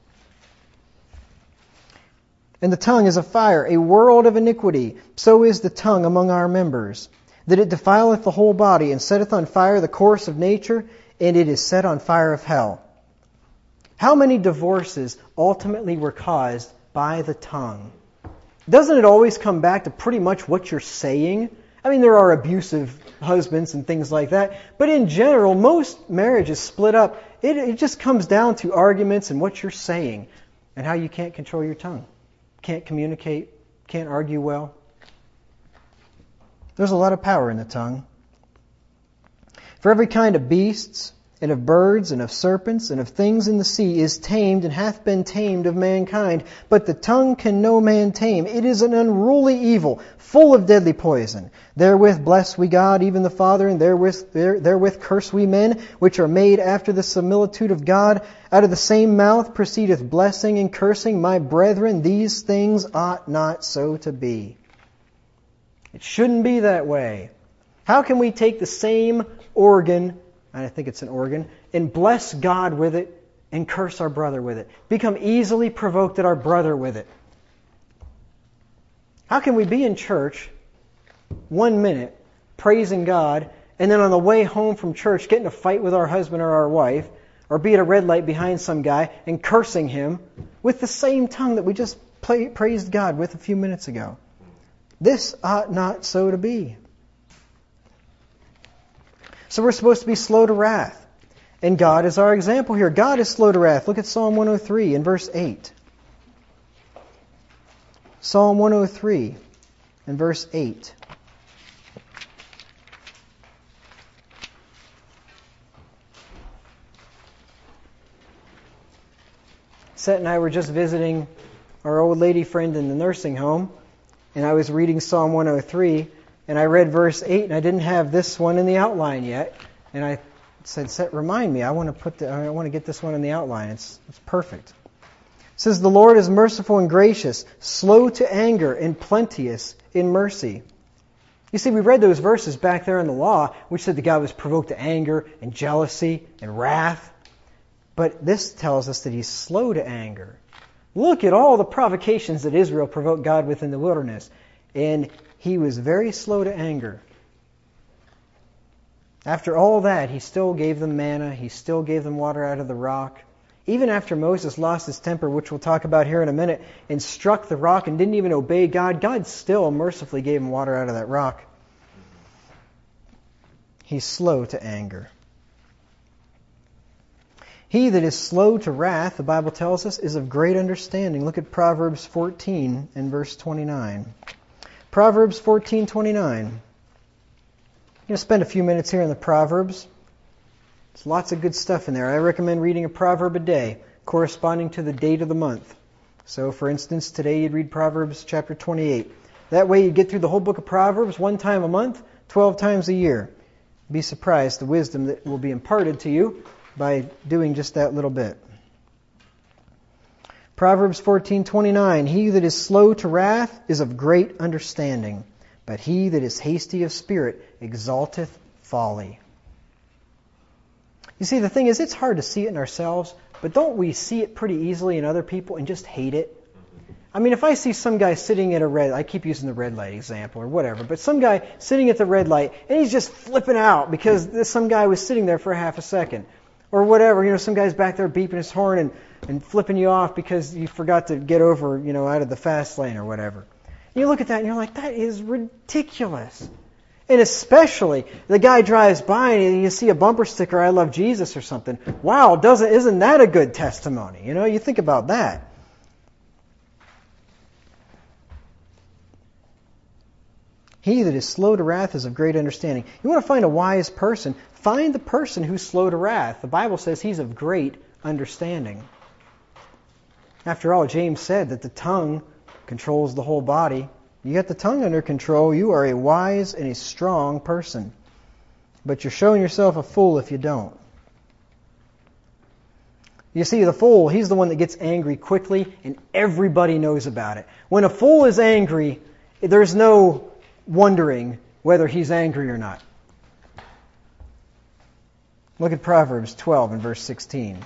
And the tongue is a fire, a world of iniquity. So is the tongue among our members, that it defileth the whole body, and setteth on fire the course of nature, and it is set on fire of hell. How many divorces ultimately were caused by the tongue? Doesn't it always come back to pretty much what you're saying? I mean, there are abusive husbands and things like that, but in general, most marriages split up. It just comes down to arguments and what you're saying and how you can't control your tongue. Can't communicate, can't argue well. There's a lot of power in the tongue. For every kind of beasts, and of birds, and of serpents, and of things in the sea is tamed, and hath been tamed of mankind. But the tongue can no man tame. It is an unruly evil, full of deadly poison. Therewith bless we God, even the Father, and therewith curse we men, which are made after the similitude of God. Out of the same mouth proceedeth blessing and cursing. My brethren, these things ought not so to be. It shouldn't be that way. How can we take the same organ, I think it's an organ, and bless God with it and curse our brother with it? Become easily provoked at our brother with it. How can we be in church 1 minute praising God, and then on the way home from church get in a fight with our husband or our wife, or be at a red light behind some guy and cursing him with the same tongue that we just praised God with a few minutes ago? This ought not so to be. So we're supposed to be slow to wrath. And God is our example here. God is slow to wrath. Look at Psalm 103 in verse 8. Psalm 103 in verse 8. Seth and I were just visiting our old lady friend in the nursing home, and I was reading Psalm 103, and I read verse 8, and I didn't have this one in the outline yet. And I said, Seth, remind me, I want to get this one in the outline. It's perfect. It says, the Lord is merciful and gracious, slow to anger, and plenteous in mercy. You see, we read those verses back there in the law, which said that God was provoked to anger and jealousy and wrath. But this tells us that He's slow to anger. Look at all the provocations that Israel provoked God with in the wilderness. And He was very slow to anger. After all that, He still gave them manna. He still gave them water out of the rock. Even after Moses lost his temper, which we'll talk about here in a minute, and struck the rock and didn't even obey God, God still mercifully gave him water out of that rock. He's slow to anger. He that is slow to wrath, the Bible tells us, is of great understanding. Look at Proverbs 14 and verse 29. Proverbs 14:29. I'm going to spend a few minutes here in the Proverbs. There's lots of good stuff in there. I recommend reading a proverb a day, corresponding to the date of the month. So, for instance, today you'd read Proverbs chapter 28. That way you'd get through the whole book of Proverbs 1 time a month, 12 times a year. Be surprised the wisdom that will be imparted to you by doing just that little bit. Proverbs 14:29. He that is slow to wrath is of great understanding, but he that is hasty of spirit exalteth folly. You see, the thing is, it's hard to see it in ourselves, but don't we see it pretty easily in other people and just hate it? I mean, if I see some guy sitting at a red light, I keep using the red light example or whatever, but some guy sitting at the red light and he's just flipping out because some guy was sitting there for a half a second. Or whatever, some guy's back there beeping his horn and flipping you off because you forgot to get over, out of the fast lane or whatever. You look at that and you're like, that is ridiculous. And especially, the guy drives by and you see a bumper sticker, I love Jesus or something. Wow, isn't that a good testimony? You think about that. He that is slow to wrath is of great understanding. You want to find a wise person, find the person who's slow to wrath. The Bible says he's of great understanding. After all, James said that the tongue controls the whole body. You get the tongue under control, you are a wise and a strong person. But you're showing yourself a fool if you don't. You see, the fool, he's the one that gets angry quickly, and everybody knows about it. When a fool is angry, there's no wondering whether he's angry or not. Look at Proverbs 12 and verse 16.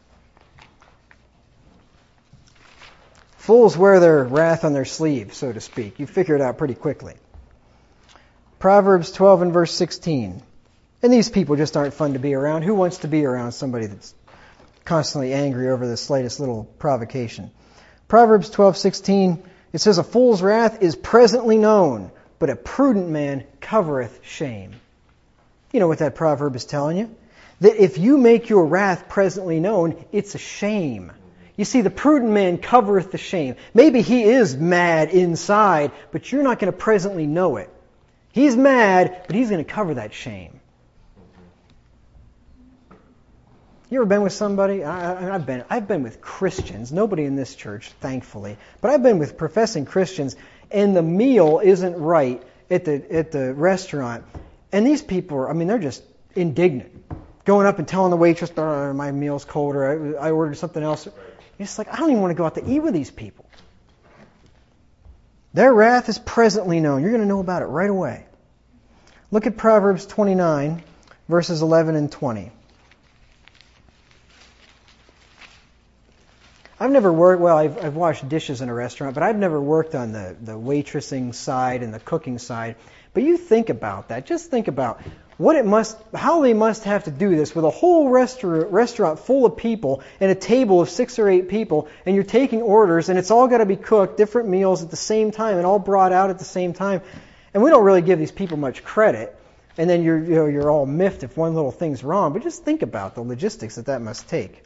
Fools wear their wrath on their sleeve, so to speak. You figure it out pretty quickly. Proverbs 12 and verse 16. And these people just aren't fun to be around. Who wants to be around somebody that's constantly angry over the slightest little provocation? Proverbs 12:16, it says, a fool's wrath is presently known, but a prudent man covereth shame. You know what that proverb is telling you? That if you make your wrath presently known, it's a shame. You see, the prudent man covereth the shame. Maybe he is mad inside, but you're not going to presently know it. He's mad, but he's going to cover that shame. You ever been with somebody? I've been with Christians. Nobody in this church, thankfully. But I've been with professing Christians, and the meal isn't right at the restaurant. And these people are, they're just indignant. Going up and telling the waitress, my meal's cold, or I ordered something else. You're just like, I don't even want to go out to eat with these people. Their wrath is presently known. You're going to know about it right away. Look at Proverbs 29, verses 11 and 20. I've never worked, I've washed dishes in a restaurant, but I've never worked on the waitressing side and the cooking side. But you think about that. Just think about how they must have to do this with a whole restaurant full of people and a table of 6 or 8 people, and you're taking orders, and it's all got to be cooked, different meals at the same time, and all brought out at the same time. And we don't really give these people much credit. And then you're all miffed if one little thing's wrong. But just think about the logistics that must take.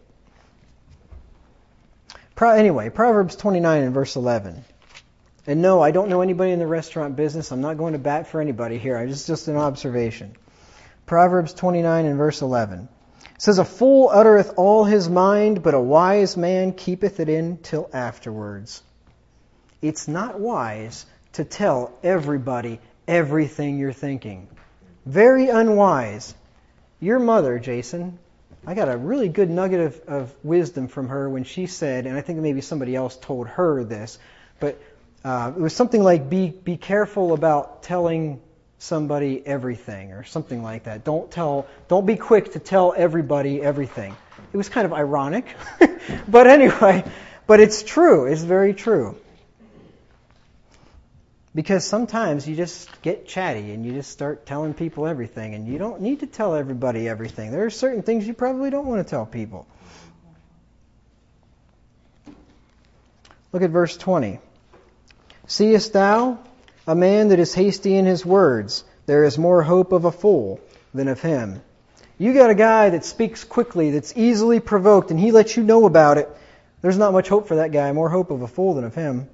Anyway, Proverbs 29 and verse 11. And no, I don't know anybody in the restaurant business. I'm not going to bat for anybody here. It's just an observation. Proverbs 29 and verse 11. It says, a fool uttereth all his mind, but a wise man keepeth it in till afterwards. It's not wise to tell everybody everything you're thinking. Very unwise. Your mother, Jason, I got a really good nugget of wisdom from her when she said, and I think maybe somebody else told her this, but it was something like, be careful about telling somebody everything, or something like that. Don't be quick to tell everybody everything. It was kind of ironic, but anyway, but it's true. It's very true. Because sometimes you just get chatty and you just start telling people everything, and you don't need to tell everybody everything. There are certain things you probably don't want to tell people. Look at verse 20. Seest thou a man that is hasty in his words? There is more hope of a fool than of him. You got a guy that speaks quickly, that's easily provoked, and he lets you know about it. There's not much hope for that guy. More hope of a fool than of him.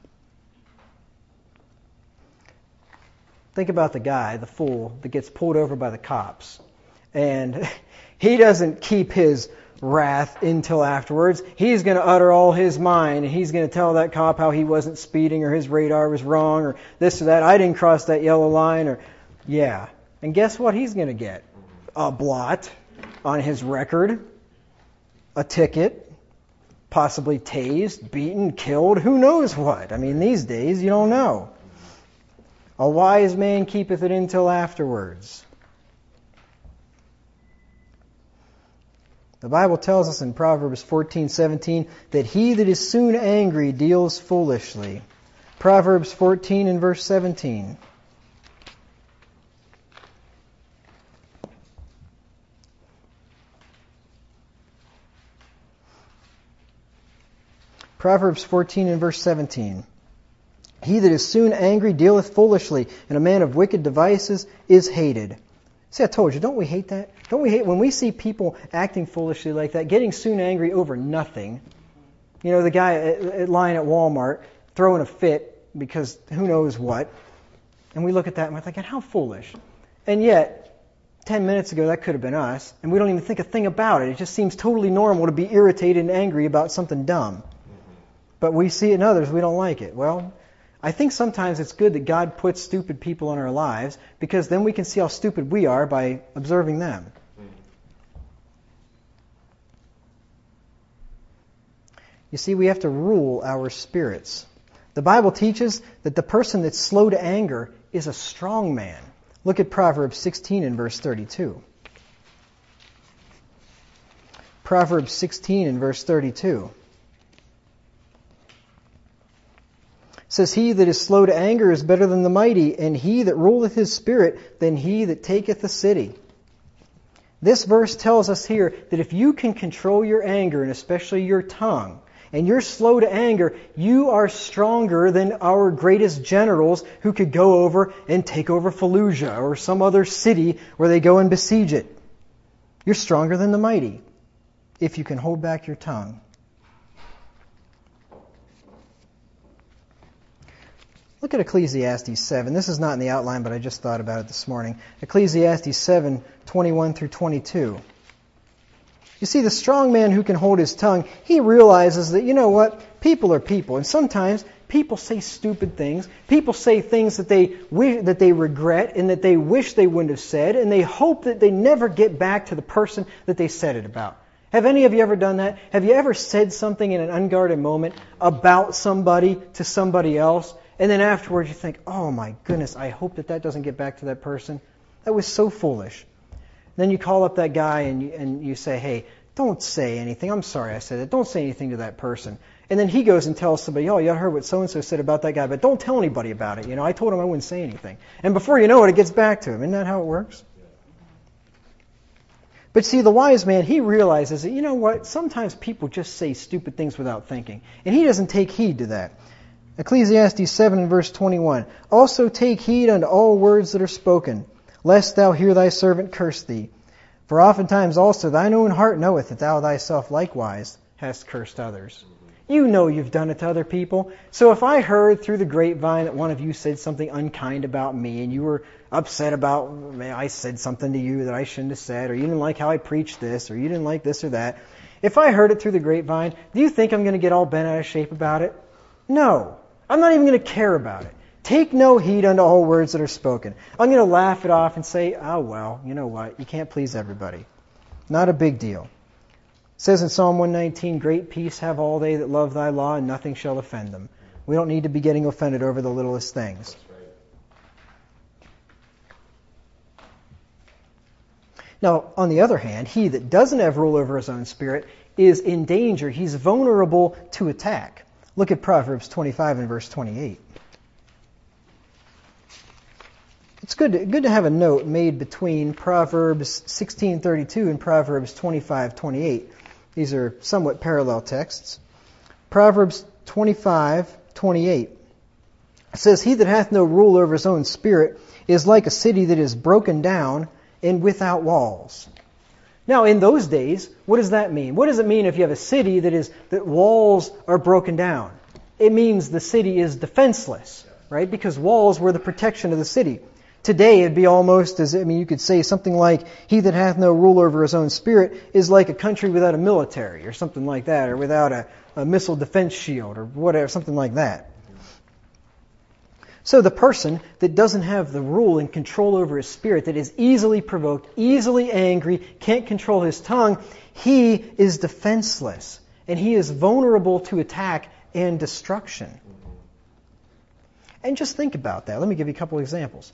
Think about the guy, the fool, that gets pulled over by the cops. And he doesn't keep his wrath until afterwards. He's going to utter all his mind, and he's going to tell that cop how he wasn't speeding, or his radar was wrong, or this or that. I didn't cross that yellow line, or yeah. And guess what he's going to get? A blot on his record, a ticket, possibly tased, beaten, killed, who knows what. These days you don't know. A wise man keepeth it until afterwards. The Bible tells us in Proverbs 14:17 that he that is soon angry deals foolishly. Proverbs 14 and verse 17. Proverbs 14 and verse 17. He that is soon angry dealeth foolishly, and a man of wicked devices is hated. See, I told you, don't we hate that? Don't we hate when we see people acting foolishly like that, getting soon angry over nothing? You know, the guy at line at Walmart throwing a fit because who knows what. And we look at that and we're thinking, how foolish. And yet, 10 minutes ago, that could have been us, and we don't even think a thing about it. It just seems totally normal to be irritated and angry about something dumb. But we see it in others, we don't like it. Well, I think sometimes it's good that God puts stupid people in our lives, because then we can see how stupid we are by observing them. You see, we have to rule our spirits. The Bible teaches that the person that's slow to anger is a strong man. Look at Proverbs 16 and verse 32. Proverbs 16 and verse 32. It says, "He that is slow to anger is better than the mighty, and he that ruleth his spirit than he that taketh a city." This verse tells us here that if you can control your anger, and especially your tongue, and you're slow to anger, you are stronger than our greatest generals who could go over and take over Fallujah or some other city where they go and besiege it. You're stronger than the mighty if you can hold back your tongue. Look at Ecclesiastes 7. This is not in the outline, but I just thought about it this morning. Ecclesiastes 7, 21 through 22. You see, the strong man who can hold his tongue, he realizes that, you know what, people are people. And sometimes people say stupid things. People say things that they regret and that they wish they wouldn't have said, and they hope that they never get back to the person that they said it about. Have any of you ever done that? Have you ever said something in an unguarded moment about somebody to somebody else, and then afterwards you think, oh my goodness, I hope that doesn't get back to that person? That was so foolish. Then you call up that guy and you say, hey, don't say anything. I'm sorry I said that. Don't say anything to that person. And then he goes and tells somebody, oh, you heard what so-and-so said about that guy, but don't tell anybody about it. I told him I wouldn't say anything. And before you know it, it gets back to him. Isn't that how it works? But see, the wise man, he realizes that, you know what, sometimes people just say stupid things without thinking. And he doesn't take heed to that. Ecclesiastes 7 and verse 21. "Also take heed unto all words that are spoken, lest thou hear thy servant curse thee. For oftentimes also thine own heart knoweth that thou thyself likewise hast cursed others." You know you've done it to other people. So if I heard through the grapevine that one of you said something unkind about me, and you were upset about, I said something to you that I shouldn't have said, or you didn't like how I preached this, or you didn't like this or that, if I heard it through the grapevine, do you think I'm going to get all bent out of shape about it? No. I'm not even going to care about it. Take no heed unto all words that are spoken. I'm going to laugh it off and say, oh, well, you know what? You can't please everybody. Not a big deal. It says in Psalm 119, "Great peace have all they that love thy law, and nothing shall offend them." We don't need to be getting offended over the littlest things. Now, on the other hand, he that doesn't have rule over his own spirit is in danger. He's vulnerable to attack. Look at Proverbs 25 and verse 28. It's good to have a note made between Proverbs 16:32 and Proverbs 25:28. These are somewhat parallel texts. Proverbs 25:28 says, "He that hath no rule over his own spirit is like a city that is broken down and without walls." Now, in those days, what does that mean? What does it mean if you have a city that walls are broken down? It means the city is defenseless, right? Because walls were the protection of the city. Today, it'd be almost you could say something like, "He that hath no rule over his own spirit is like a country without a military," or something like that, or without a missile defense shield, or whatever, something like that. So the person that doesn't have the rule and control over his spirit, that is easily provoked, easily angry, can't control his tongue, he is defenseless. And he is vulnerable to attack and destruction. And just think about that. Let me give you a couple examples.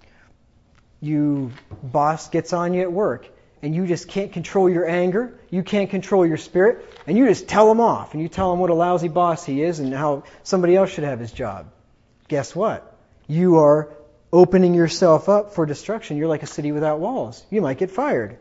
Boss gets on you at work, and you just can't control your anger, you can't control your spirit, and you just tell him off, and you tell him what a lousy boss he is and how somebody else should have his job. Guess what? You are opening yourself up for destruction. You're like a city without walls. You might get fired.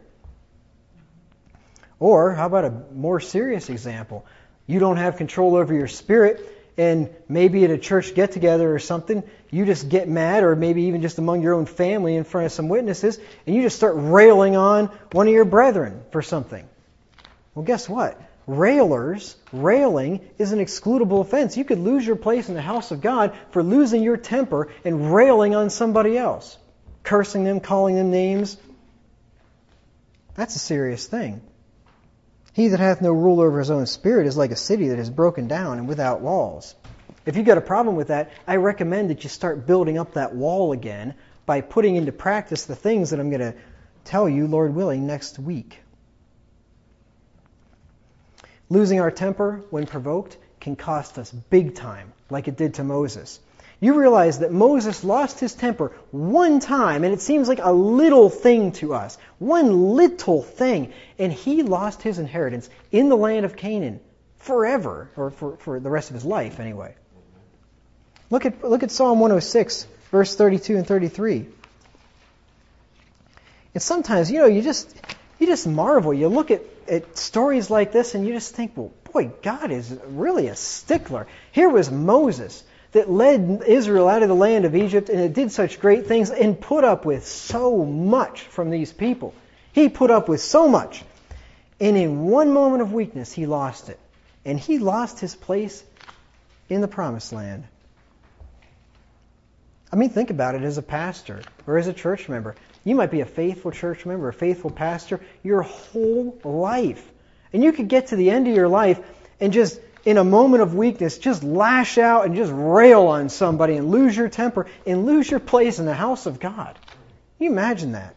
Or, how about a more serious example? You don't have control over your spirit, and maybe at a church get-together or something, you just get mad, or maybe even just among your own family in front of some witnesses, and you just start railing on one of your brethren for something. Well, guess what? railing is an excludable offense. You could lose your place in the house of God for losing your temper and railing on somebody else, cursing them, calling them names. That's a serious thing. He that hath no rule over his own spirit is like a city that is broken down and without walls. If you've got a problem with that, I recommend that you start building up that wall again by putting into practice the things that I'm going to tell you, Lord willing, next week. Losing our temper when provoked can cost us big time, like it did to Moses. You realize that Moses lost his temper one time, and it seems like a little thing to us. One little thing. And he lost his inheritance in the land of Canaan forever, or for the rest of his life anyway. Look at Psalm 106, verse 32 and 33. And sometimes, you just marvel. You look at stories like this and you just think, well, boy, God is really a stickler. Here was Moses that led Israel out of the land of Egypt, and it did such great things and put up with so much from these people. He put up with so much. And in one moment of weakness, he lost it. And he lost his place in the promised land. I mean, think about it as a pastor or as a church member. You might be a faithful church member, a faithful pastor, your whole life. And you could get to the end of your life and just, in a moment of weakness, just lash out and just rail on somebody and lose your temper and lose your place in the house of God. Can you imagine that?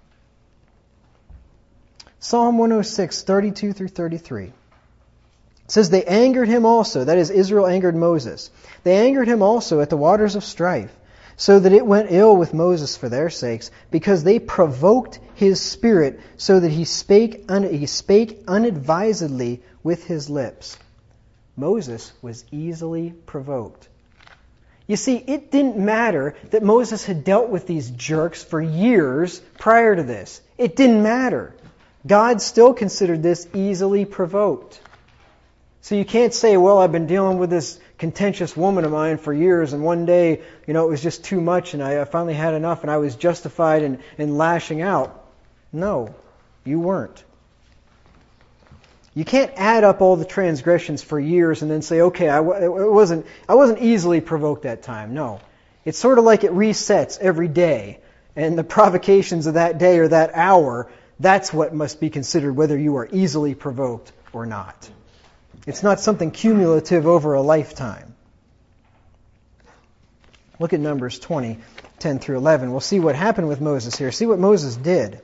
Psalm 106, 32 through 33. It says, they angered him also, that is, Israel angered Moses. They angered him also at the waters of strife, so that it went ill with Moses for their sakes, because they provoked his spirit, so that he spake unadvisedly with his lips. Moses was easily provoked. You see, it didn't matter that Moses had dealt with these jerks for years prior to this. It didn't matter. God still considered this easily provoked. So you can't say, well, I've been dealing with this contentious woman of mine for years, and one day, it was just too much, and I finally had enough, and I was justified in lashing out. No, you weren't. You can't add up all the transgressions for years and then say, okay, I wasn't easily provoked that time. No. It's sort of like it resets every day. And the provocations of that day or that hour, that's what must be considered whether you are easily provoked or not. It's not something cumulative over a lifetime. Look at Numbers 20, 10 through 11. We'll see what happened with Moses here. See what Moses did.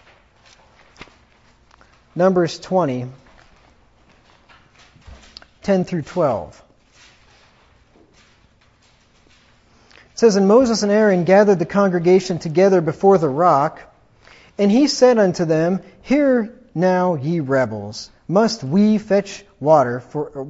Numbers 20, 10 through 12. It says, and Moses and Aaron gathered the congregation together before the rock, and he said unto them, hear now, ye rebels, must we fetch water?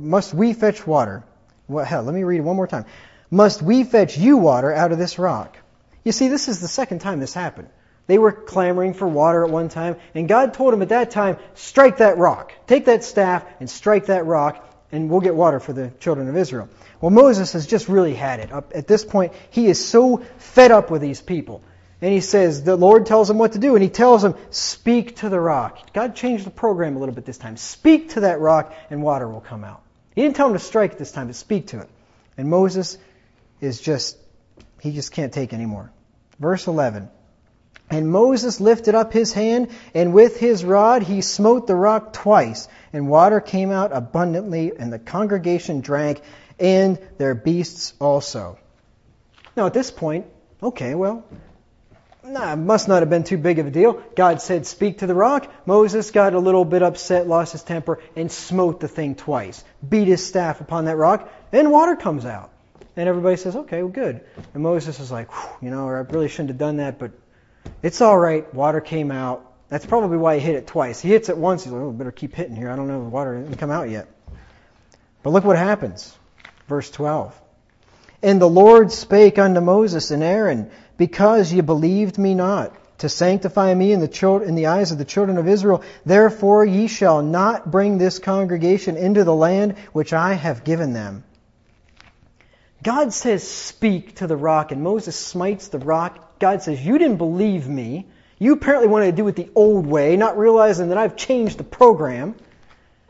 Well, hell, let me read it one more time. Must we fetch you water out of this rock? You see, this is the second time this happened. They were clamoring for water at one time, and God told them at that time, strike that rock. Take that staff and strike that rock, and we'll get water for the children of Israel. Well, Moses has just really had it. At this point, he is so fed up with these people. And he says, the Lord tells him what to do, and he tells him, speak to the rock. God changed the program a little bit this time. Speak to that rock, and water will come out. He didn't tell him to strike it this time, but speak to it. And Moses he just can't take anymore. Verse 11. And Moses lifted up his hand, and with his rod he smote the rock twice, and water came out abundantly, and the congregation drank, and their beasts also. Now at this point, okay, well, it must not have been too big of a deal. God said, speak to the rock. Moses got a little bit upset, lost his temper, and smote the thing twice. Beat his staff upon that rock, and water comes out. And everybody says, okay, well, good. And Moses is like, I really shouldn't have done that, but it's all right. Water came out. That's probably why he hit it twice. He hits it once. He's like, better keep hitting here. I don't know. The water hasn't come out yet. But look what happens. Verse 12. And the Lord spake unto Moses and Aaron, because ye believed me not, to sanctify me in the eyes of the children of Israel. Therefore ye shall not bring this congregation into the land which I have given them. God says, speak to the rock, and Moses smites the rock. God says, you didn't believe me. You apparently wanted to do it the old way, not realizing that I've changed the program.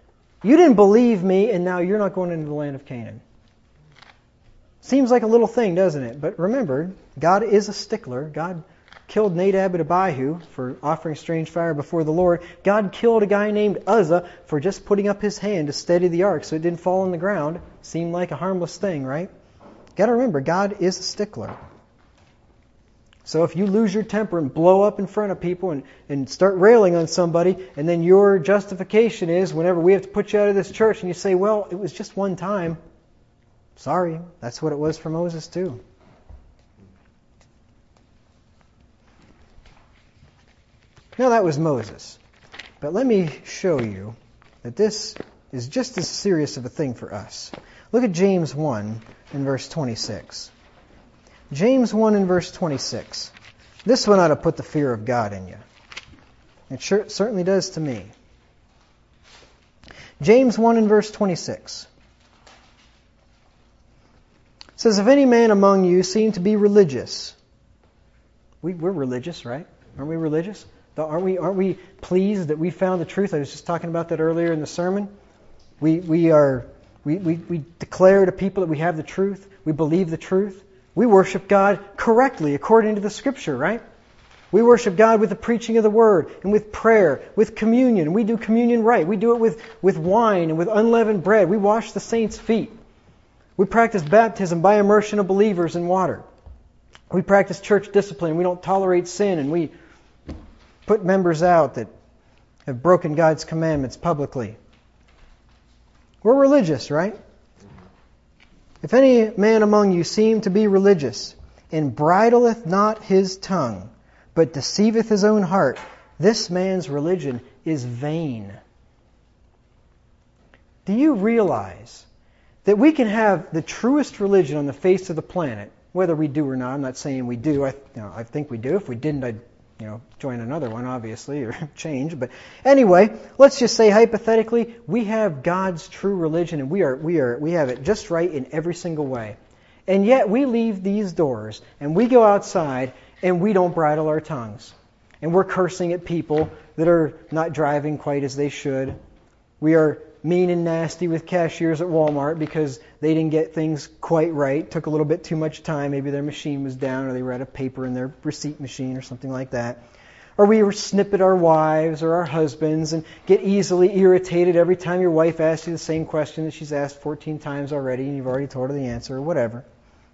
You didn't believe me, and now you're not going into the land of Canaan. Seems like a little thing, doesn't it? But remember, God is a stickler. God killed Nadab and Abihu for offering strange fire before the Lord. God killed a guy named Uzzah for just putting up his hand to steady the ark so it didn't fall on the ground. Seemed like a harmless thing, right? Got to remember, God is a stickler. So if you lose your temper and blow up in front of people and start railing on somebody, and then your justification is whenever we have to put you out of this church, and you say, well, it was just one time. Sorry, that's what it was for Moses too. Now that was Moses. But let me show you that this is just as serious of a thing for us. Look at James 1 in verse 26. James 1 in verse 26. This one ought to put the fear of God in you. It certainly does to me. James 1 in verse 26. It says, if any man among you seem to be religious. We're religious, right? Aren't we religious? Aren't we pleased that we found the truth? I was just talking about that earlier in the sermon. We declare to people that we have the truth. We believe the truth. We worship God correctly according to the Scripture, right? We worship God with the preaching of the Word and with prayer, with communion. We do communion right. We do it with wine and with unleavened bread. We wash the saints' feet. We practice baptism by immersion of believers in water. We practice church discipline. We don't tolerate sin, and we put members out that have broken God's commandments publicly. We're religious, right? If any man among you seem to be religious, and bridleth not his tongue, but deceiveth his own heart, this man's religion is vain. Do you realize that we can have the truest religion on the face of the planet, whether we do or not? I'm not saying we do. I think we do. If we didn't, I'd join another one, obviously, or change. But anyway, let's just say hypothetically, we have God's true religion, and we have it just right in every single way. And yet we leave these doors, and we go outside, and we don't bridle our tongues. And we're cursing at people that are not driving quite as they should. We are mean and nasty with cashiers at Walmart because they didn't get things quite right. Took a little bit too much time. Maybe their machine was down, or they were out of paper in their receipt machine or something like that. Or we snip at our wives or our husbands and get easily irritated every time your wife asks you the same question that she's asked 14 times already and you've already told her the answer or whatever.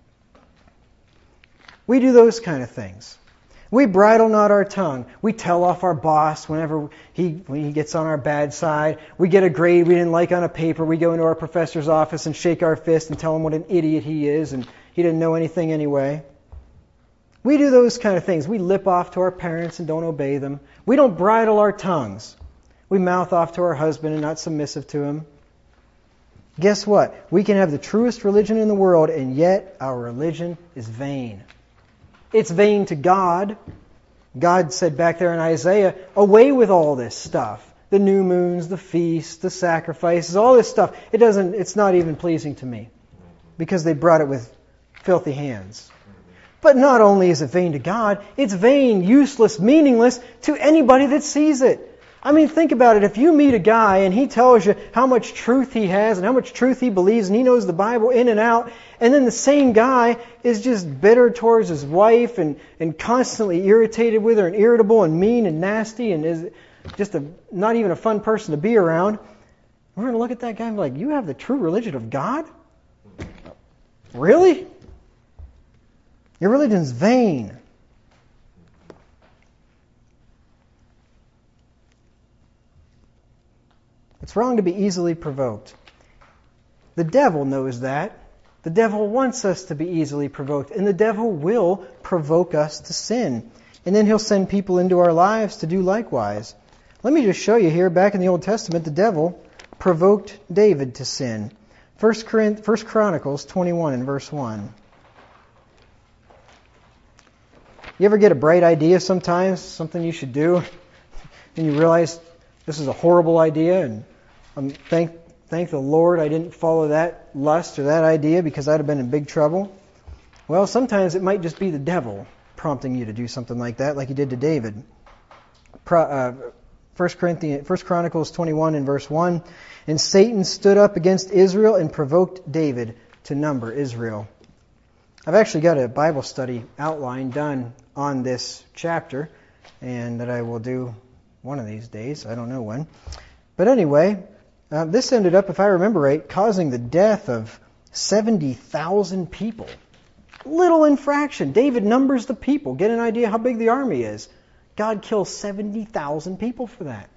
We do those kind of things. We bridle not our tongue. We tell off our boss when he gets on our bad side. We get a grade we didn't like on a paper. We go into our professor's office and shake our fist and tell him what an idiot he is and he didn't know anything anyway. We do those kind of things. We lip off to our parents and don't obey them. We don't bridle our tongues. We mouth off to our husband and not submissive to him. Guess what? We can have the truest religion in the world, and yet our religion is vain. It's vain to God. God said back there in Isaiah, away with all this stuff. The new moons, the feasts, the sacrifices, all this stuff. It's not even pleasing to me because they brought it with filthy hands. But not only is it vain to God, it's vain, useless, meaningless to anybody that sees it. I mean, think about it. If you meet a guy and he tells you how much truth he has and how much truth he believes and he knows the Bible in and out, and then the same guy is just bitter towards his wife and constantly irritated with her and irritable and mean and nasty and is just not even a fun person to be around, we're going to look at that guy and be like, you have the true religion of God? Really? Your religion's vain. It's wrong to be easily provoked. The devil knows that. The devil wants us to be easily provoked, and the devil will provoke us to sin. And then he'll send people into our lives to do likewise. Let me just show you here, back in the Old Testament, the devil provoked David to sin. 1 Chronicles 21 and verse 1. You ever get a bright idea sometimes, something you should do, and you realize this is a horrible idea, and thank the Lord I didn't follow that lust or that idea because I'd have been in big trouble? Well, sometimes it might just be the devil prompting you to do something like that, like he did to David. 1 1 Chronicles 21 and verse 1. And Satan stood up against Israel and provoked David to number Israel. I've actually got a Bible study outline done on this chapter, and that I will do one of these days. I don't know when. But anyway, this ended up, if I remember right, causing the death of 70,000 people. Little infraction. David numbers the people. Get an idea how big the army is. God kills 70,000 people for that.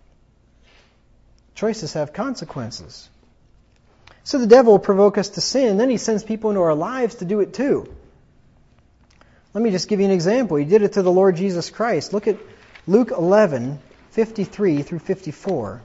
Choices have consequences. So the devil will provoke us to sin, then he sends people into our lives to do it too. Let me just give you an example. He did it to the Lord Jesus Christ. Look at Luke 11, 53 through 54.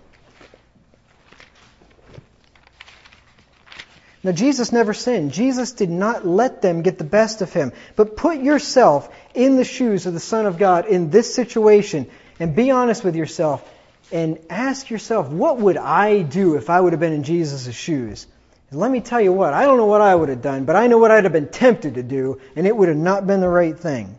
Now Jesus never sinned. Jesus did not let them get the best of him. But put yourself in the shoes of the Son of God in this situation and be honest with yourself and ask yourself, what would I do if I would have been in Jesus' shoes? And let me tell you what, I don't know what I would have done, but I know what I'd have been tempted to do, and it would have not been the right thing.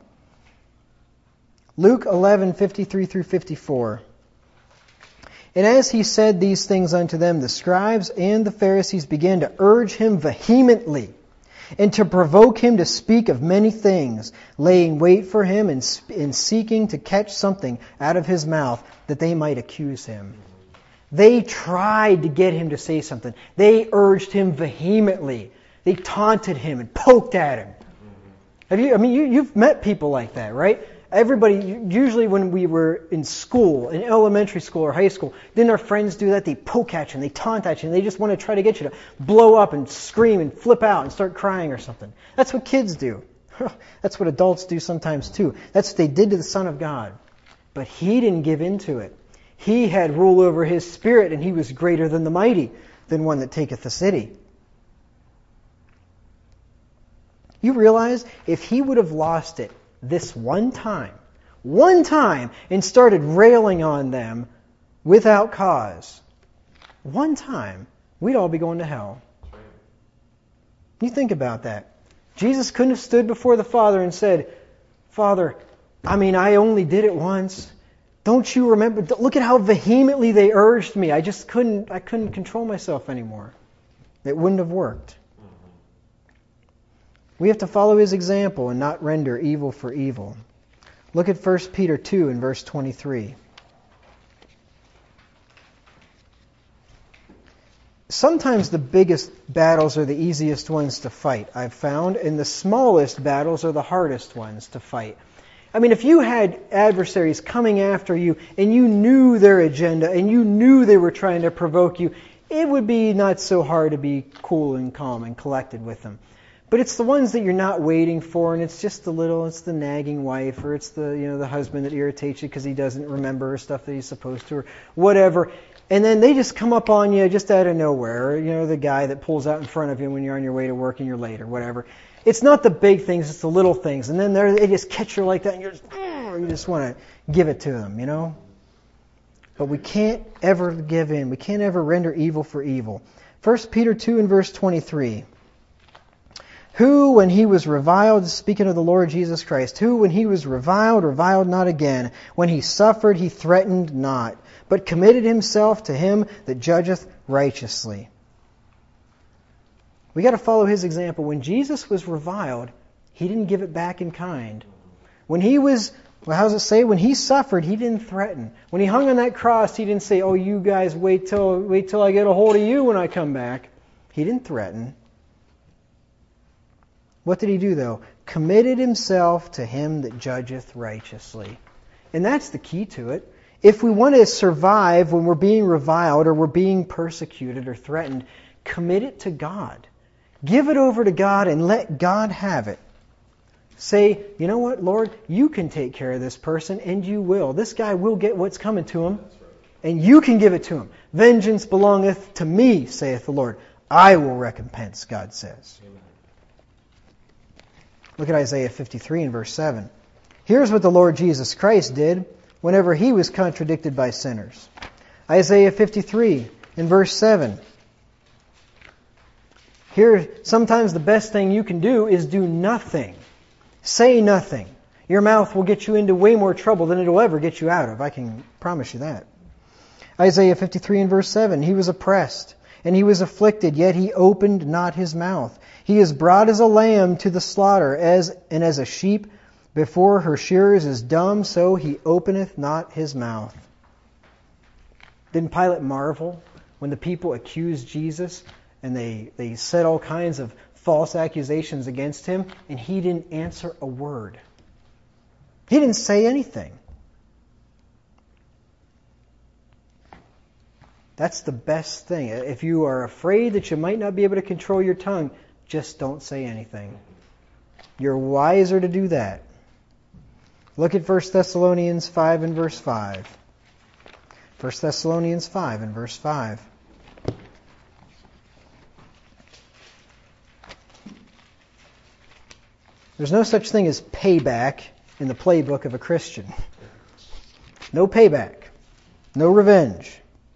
Luke 11, 53 through 54. And as he said these things unto them, the scribes and the Pharisees began to urge him vehemently, and to provoke him to speak of many things, laying wait for him and seeking to catch something out of his mouth, that they might accuse him. They tried to get him to say something. They urged him vehemently. They taunted him and poked at him. You've met people like that, right? Everybody, usually when we were in school, in elementary school or high school, didn't our friends do that? They poke at you and they taunt at you and they just want to try to get you to blow up and scream and flip out and start crying or something. That's what kids do. That's what adults do sometimes too. That's what they did to the Son of God. But he didn't give in to it. He had rule over his spirit, and he was greater than the mighty, than one that taketh the city. You realize if he would have lost it this one time, and started railing on them without cause, one time, we'd all be going to hell. You think about that. Jesus couldn't have stood before the Father and said, Father, I only did it once. Don't you remember? Look at how vehemently they urged me. I couldn't control myself anymore. It wouldn't have worked. We have to follow his example and not render evil for evil. Look at 1 Peter 2 and verse 23. Sometimes the biggest battles are the easiest ones to fight, I've found, and the smallest battles are the hardest ones to fight. If you had adversaries coming after you and you knew their agenda and you knew they were trying to provoke you, it would be not so hard to be cool and calm and collected with them. But it's the ones that you're not waiting for, and it's just it's the nagging wife, or it's the husband that irritates you because he doesn't remember stuff that he's supposed to, or whatever. And then they just come up on you just out of nowhere, or, the guy that pulls out in front of you when you're on your way to work and you're late or whatever. It's not the big things, it's the little things. And then they just catch you like that, and you just want to give it to them, But we can't ever give in. We can't ever render evil for evil. 1 Peter 2 and verse 23. Who, when he was reviled, speaking of the Lord Jesus Christ, who, when he was reviled not again. When he suffered, he threatened not, but committed himself to him that judgeth righteously. We got to follow his example. When Jesus was reviled, he didn't give it back in kind. When he was, how does it say? When he suffered, he didn't threaten. When he hung on that cross, he didn't say, "Oh, you guys wait till I get a hold of you when I come back." He didn't threaten. What did he do though? Committed himself to him that judgeth righteously. And that's the key to it. If we want to survive when we're being reviled or we're being persecuted or threatened, commit it to God. Give it over to God and let God have it. Say, you know what, Lord, you can take care of this person, and you will. This guy will get what's coming to him, and you can give it to him. Vengeance belongeth to me, saith the Lord. I will recompense, God says. Amen. Look at Isaiah 53 and verse 7. Here's what the Lord Jesus Christ did whenever he was contradicted by sinners. Isaiah 53 and verse 7. Here, sometimes the best thing you can do is do nothing. Say nothing. Your mouth will get you into way more trouble than it'll ever get you out of. I can promise you that. Isaiah 53 and verse 7, He was oppressed, and He was afflicted, yet He opened not His mouth. He is brought as a lamb to the slaughter, and as a sheep before her shearers is dumb, so He openeth not His mouth. Didn't Pilate marvel when the people accused Jesus and they said all kinds of false accusations against Him, and He didn't answer a word? He didn't say anything. That's the best thing. If you are afraid that you might not be able to control your tongue, just don't say anything. You're wiser to do that. Look at 1 Thessalonians 5 and verse 5. 1 Thessalonians 5 and verse 5. There's no such thing as payback in the playbook of a Christian. No payback. No revenge.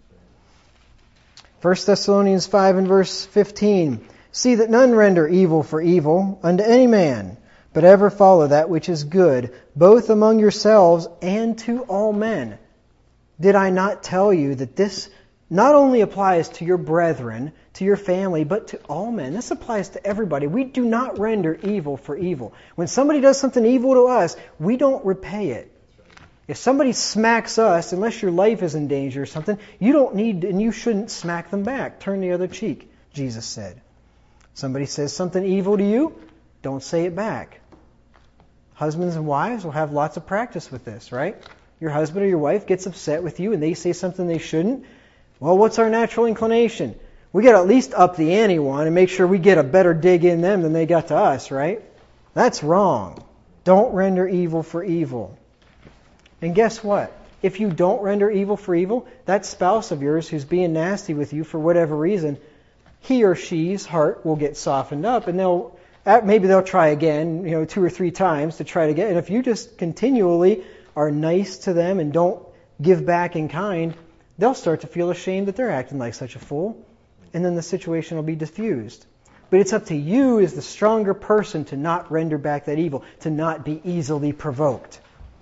1 Thessalonians 5 and verse 15. See that none render evil for evil unto any man, but ever follow that which is good, both among yourselves and to all men. Did I not tell you that this not only applies to your brethren, to your family, but to all men? This applies to everybody. We do not render evil for evil. When somebody does something evil to us, we don't repay it. If somebody smacks us, unless your life is in danger or something, you don't need and you shouldn't smack them back. Turn the other cheek, Jesus said. Somebody says something evil to you, don't say it back. Husbands and wives will have lots of practice with this, right? Your husband or your wife gets upset with you and they say something they shouldn't. Well, what's our natural inclination? We got to at least up the ante one and make sure we get a better dig in them than they got to us, right? That's wrong. Don't render evil for evil. And guess what? If you don't render evil for evil, that spouse of yours who's being nasty with you for whatever reason, he or she's heart will get softened up, and maybe they'll try again, 2 or 3 times to try to get. And if you just continually are nice to them and don't give back in kind, they'll start to feel ashamed that they're acting like such a fool, and then the situation will be diffused. But it's up to you as the stronger person to not render back that evil, to not be easily provoked.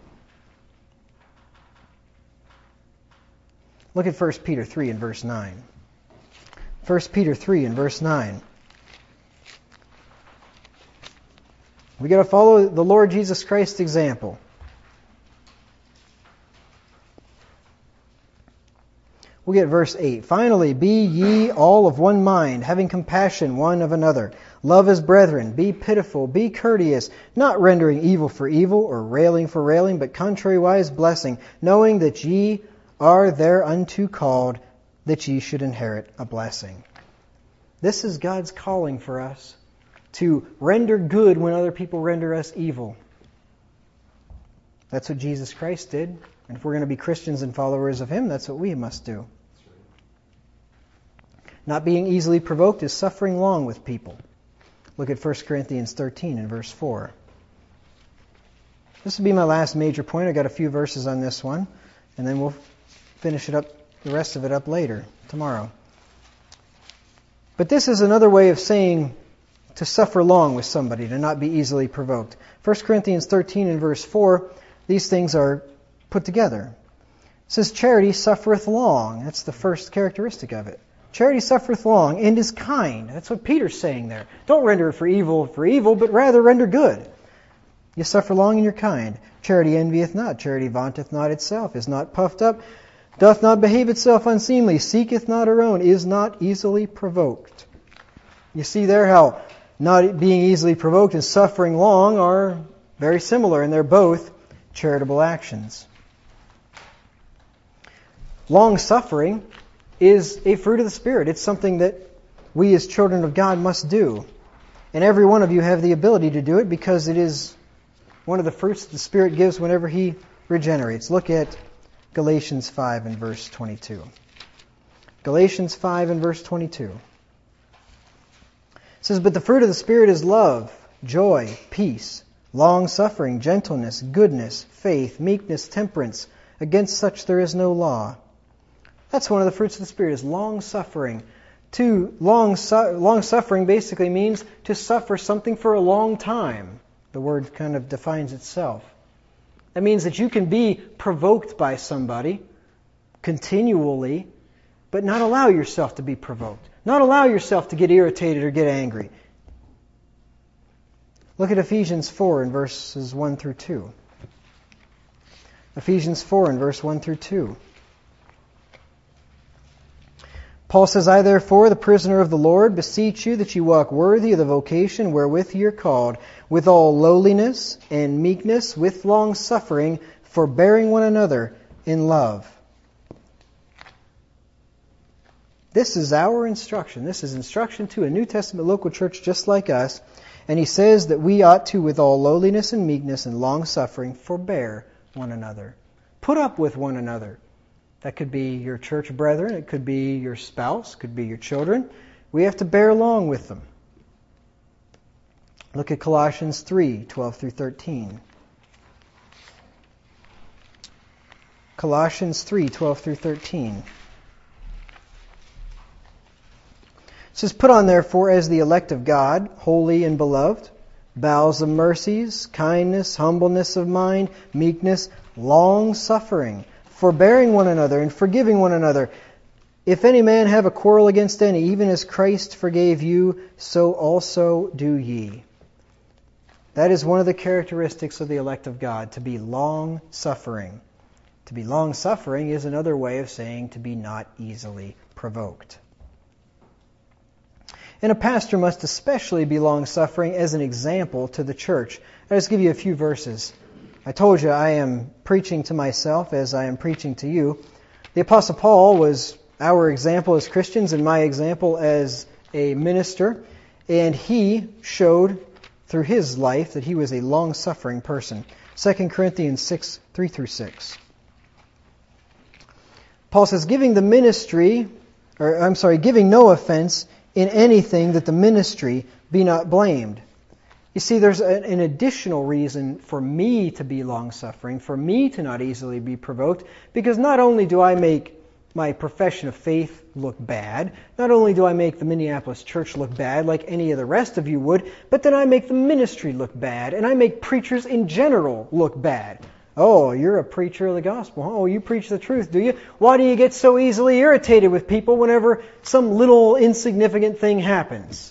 Look at 1 Peter 3 and verse 9. 1 Peter 3 and verse 9. We got to follow the Lord Jesus Christ's example. We'll get verse 8. Finally, be ye all of one mind, having compassion one of another. Love as brethren. Be pitiful. Be courteous, not rendering evil for evil, or railing for railing, but contrariwise blessing, knowing that ye are thereunto called, that ye should inherit a blessing. This is God's calling for us, to render good when other people render us evil. That's what Jesus Christ did. And if we're going to be Christians and followers of Him, that's what we must do. Not being easily provoked is suffering long with people. Look at 1 Corinthians 13 and verse 4. This will be my last major point. I've got a few verses on this one, and then we'll finish the rest of it up later, tomorrow. But this is another way of saying to suffer long with somebody, to not be easily provoked. 1 Corinthians 13 and verse 4, these things are put together. It says, charity suffereth long. That's the first characteristic of it. Charity suffereth long and is kind. That's what Peter's saying there. Don't render for evil, but rather render good. You suffer long and you're kind. Charity envieth not. Charity vaunteth not itself, is not puffed up, doth not behave itself unseemly, seeketh not her own, is not easily provoked. You see there how not being easily provoked and suffering long are very similar, and they're both charitable actions. Long suffering is a fruit of the Spirit. It's something that we as children of God must do. And every one of you have the ability to do it because it is one of the fruits that the Spirit gives whenever He regenerates. Look at Galatians 5 and verse 22. Galatians 5 and verse 22. It says, but the fruit of the Spirit is love, joy, peace, long-suffering, gentleness, goodness, faith, meekness, temperance. Against such there is no law. That's one of the fruits of the Spirit, is long-suffering. Long-suffering basically means to suffer something for a long time. The word kind of defines itself. That means that you can be provoked by somebody continually, but not allow yourself to be provoked. Not allow yourself to get irritated or get angry. Look at Ephesians 4 in verses 1 through 2. Ephesians 4 in verse 1 through 2. Paul says, I therefore, the prisoner of the Lord, beseech you that you walk worthy of the vocation wherewith you are called, with all lowliness and meekness, with long suffering, forbearing one another in love. This is our instruction. This is instruction to a New Testament local church just like us. And he says that we ought to, with all lowliness and meekness and long suffering, forbear one another. Put up with one another. That could be your church brethren. It could be your spouse. It could be your children. We have to bear along with them. Look at Colossians 3, 12 through 13. Colossians 3, 12 through 13. It says, Put on therefore as the elect of God, holy and beloved, bowels of mercies, kindness, humbleness of mind, meekness, long suffering, forbearing one another and forgiving one another. If any man have a quarrel against any, even as Christ forgave you, so also do ye. That is one of the characteristics of the elect of God, to be long-suffering. To be long-suffering is another way of saying to be not easily provoked. And a pastor must especially be long-suffering as an example to the church. I'll just give you a few verses. I told you I am preaching to myself as I am preaching to you. The Apostle Paul was our example as Christians and my example as a minister. And he showed through his life that he was a long-suffering person. 2 Corinthians 6, 3 through 6. Paul says, giving no offense in anything that the ministry be not blamed. You see, there's an additional reason for me to be long-suffering, for me to not easily be provoked, because not only do I make my profession of faith look bad, not only do I make the Minneapolis church look bad like any of the rest of you would, but then I make the ministry look bad, and I make preachers in general look bad. Oh, you're a preacher of the gospel. Oh, you preach the truth, do you? Why do you get so easily irritated with people whenever some little insignificant thing happens?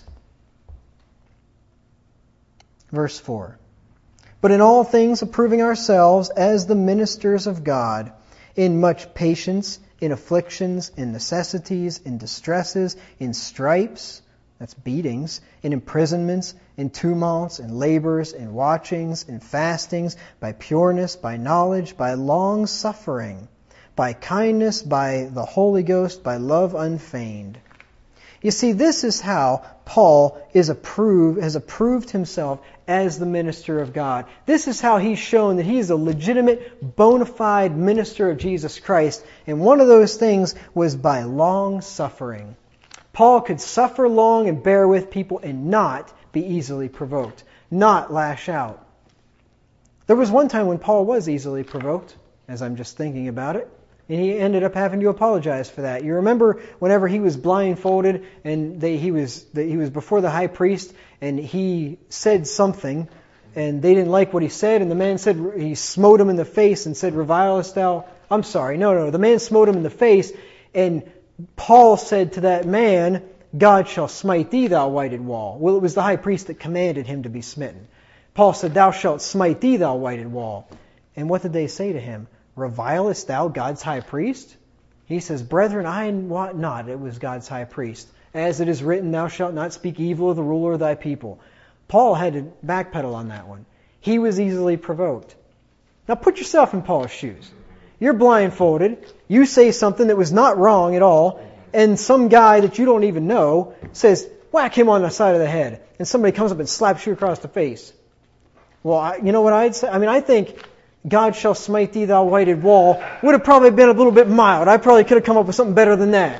Verse 4. But in all things approving ourselves as the ministers of God, in much patience, in afflictions, in necessities, in distresses, in stripes, that's beatings, in imprisonments, in tumults, in labors, in watchings, in fastings, by pureness, by knowledge, by long suffering, by kindness, by the Holy Ghost, by love unfeigned. You see, this is how Paul has approved himself as the minister of God. This is how he's shown that he's a legitimate, bona fide minister of Jesus Christ. And one of those things was by long suffering. Paul could suffer long and bear with people and not be easily provoked, not lash out. There was one time when Paul was easily provoked, as I'm just thinking about it. And he ended up having to apologize for that. You remember whenever he was blindfolded and he was before the high priest and he said something and they didn't like what he said, and the man said, he smote him in the face and said, revilest thou? I'm sorry, no. The man smote him in the face, and Paul said to that man, God shall smite thee, thou whited wall. Well, it was the high priest that commanded him to be smitten. Paul said, thou shalt smite thee, thou whited wall. And what did they say to him? Revilest thou God's high priest? He says, brethren, I wot not it was God's high priest. As it is written, thou shalt not speak evil of the ruler of thy people. Paul had to backpedal on that one. He was easily provoked. Now put yourself in Paul's shoes. You're blindfolded. You say something that was not wrong at all, and some guy that you don't even know says, whack him on the side of the head. And somebody comes up and slaps you across the face. Well, you know what I'd say? I think God shall smite thee, thou whited wall, would have probably been a little bit mild. I probably could have come up with something better than that.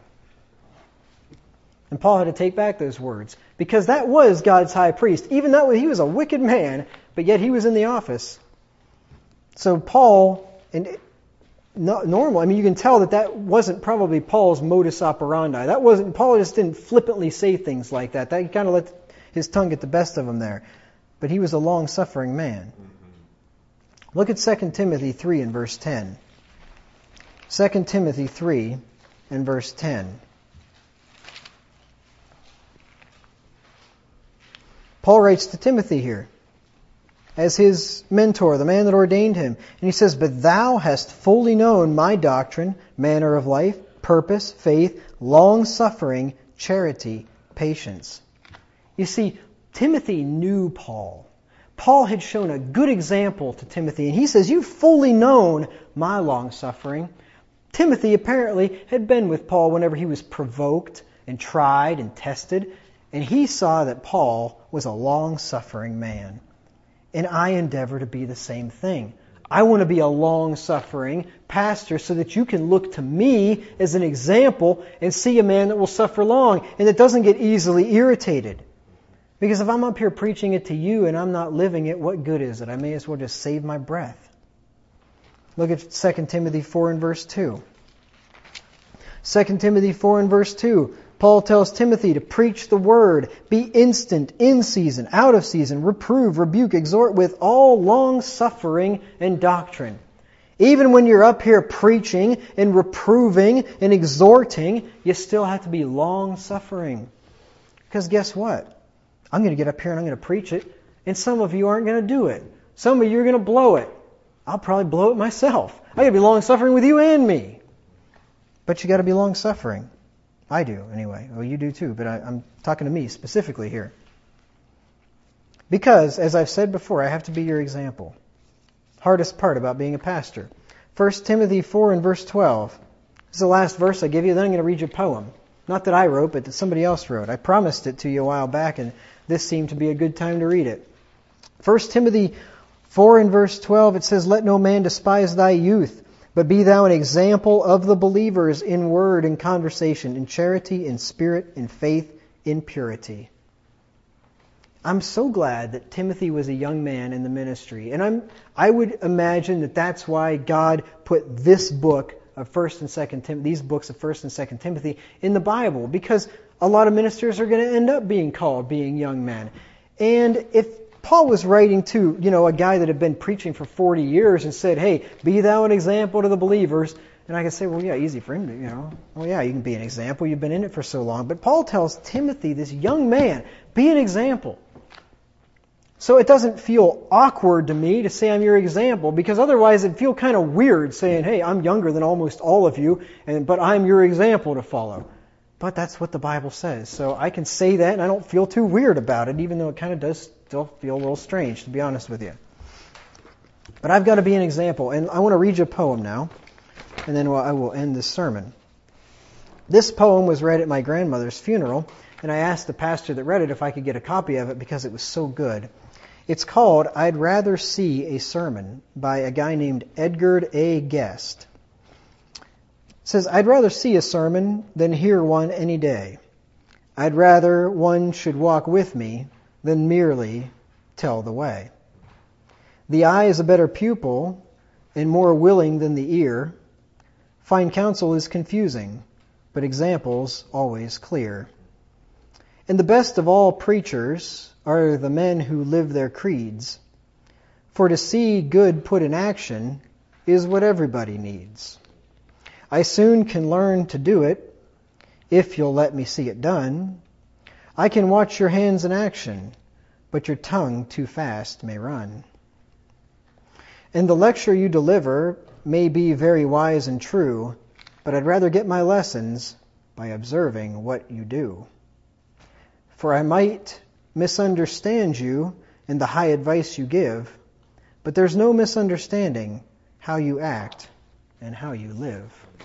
And Paul had to take back those words, because that was God's high priest. Even though he was a wicked man, but yet he was in the office. So Paul, and normal, you can tell that wasn't probably Paul's modus operandi. Paul just didn't flippantly say things like that. He kind of let his tongue get the best of him there. But he was a long-suffering man. Look at 2 Timothy 3 and verse 10. 2 Timothy 3 and verse 10. Paul writes to Timothy here as his mentor, the man that ordained him. And he says, "But thou hast fully known my doctrine, manner of life, purpose, faith, long-suffering, charity, patience." You see, Timothy knew Paul. Paul had shown a good example to Timothy, and he says, "You've fully known my long-suffering." Timothy apparently had been with Paul whenever he was provoked and tried and tested, and he saw that Paul was a long-suffering man. And I endeavor to be the same thing. I want to be a long-suffering pastor so that you can look to me as an example and see a man that will suffer long and that doesn't get easily irritated. Because if I'm up here preaching it to you and I'm not living it, what good is it? I may as well just save my breath. Look at 2 Timothy 4 and verse 2. 2 Timothy 4 and verse 2. Paul tells Timothy to preach the word, be instant, in season, out of season, reprove, rebuke, exhort with all long-suffering and doctrine. Even when you're up here preaching and reproving and exhorting, you still have to be long-suffering. Because guess what? I'm going to get up here and I'm going to preach it, and some of you aren't going to do it. Some of you are going to blow it. I'll probably blow it myself. I got to be long-suffering with you and me. But you got to be long-suffering. I do, anyway. Well, you do too, but I'm talking to me specifically here. Because, as I've said before, I have to be your example. Hardest part about being a pastor. 1 Timothy 4 and verse 12. This is the last verse I give you, then I'm going to read you a poem. Not that I wrote, but that somebody else wrote. I promised it to you a while back, and this seemed to be a good time to read it. 1 Timothy 4 and verse 12, it says, "Let no man despise thy youth, but be thou an example of the believers in word and conversation, in charity, in spirit, in faith, in purity." I'm so glad that Timothy was a young man in the ministry. And I would imagine that that's why God put this book of 1st and 2nd Timothy, these books of 1st and 2nd Timothy in the Bible. Because a lot of ministers are going to end up being called being young men. And if Paul was writing to, a guy that had been preaching for 40 years and said, "Hey, be thou an example to the believers." And I could say, well, yeah, easy for him to, well, yeah, you can be an example. You've been in it for so long. But Paul tells Timothy, this young man, be an example. So it doesn't feel awkward to me to say I'm your example, because otherwise it'd feel kind of weird saying, "Hey, I'm younger than almost all of you, but I'm your example to follow." But that's what the Bible says. So I can say that and I don't feel too weird about it, even though it kind of does still feel a little strange, to be honest with you. But I've got to be an example. And I want to read you a poem now, and then I will end this sermon. This poem was read at my grandmother's funeral, and I asked the pastor that read it if I could get a copy of it because it was so good. It's called "I'd Rather See a Sermon" by a guy named Edgar A. Guest. It says, "I'd rather see a sermon than hear one any day. I'd rather one should walk with me than merely tell the way. The eye is a better pupil and more willing than the ear. Fine counsel is confusing, but examples always clear. And the best of all preachers are the men who live their creeds. For to see good put in action is what everybody needs. I soon can learn to do it, if you'll let me see it done. I can watch your hands in action, but your tongue too fast may run. And the lecture you deliver may be very wise and true, but I'd rather get my lessons by observing what you do. For I might misunderstand you and the high advice you give, but there's no misunderstanding how you act and how you live."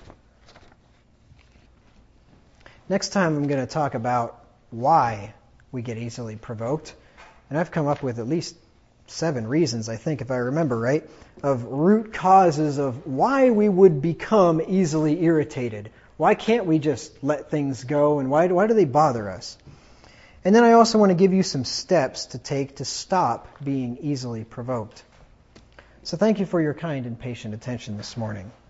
Next time I'm going to talk about why we get easily provoked. And I've come up with at least 7 reasons, I think, if I remember right, of root causes of why we would become easily irritated. Why can't we just let things go, and why do they bother us? And then I also want to give you some steps to take to stop being easily provoked. So thank you for your kind and patient attention this morning.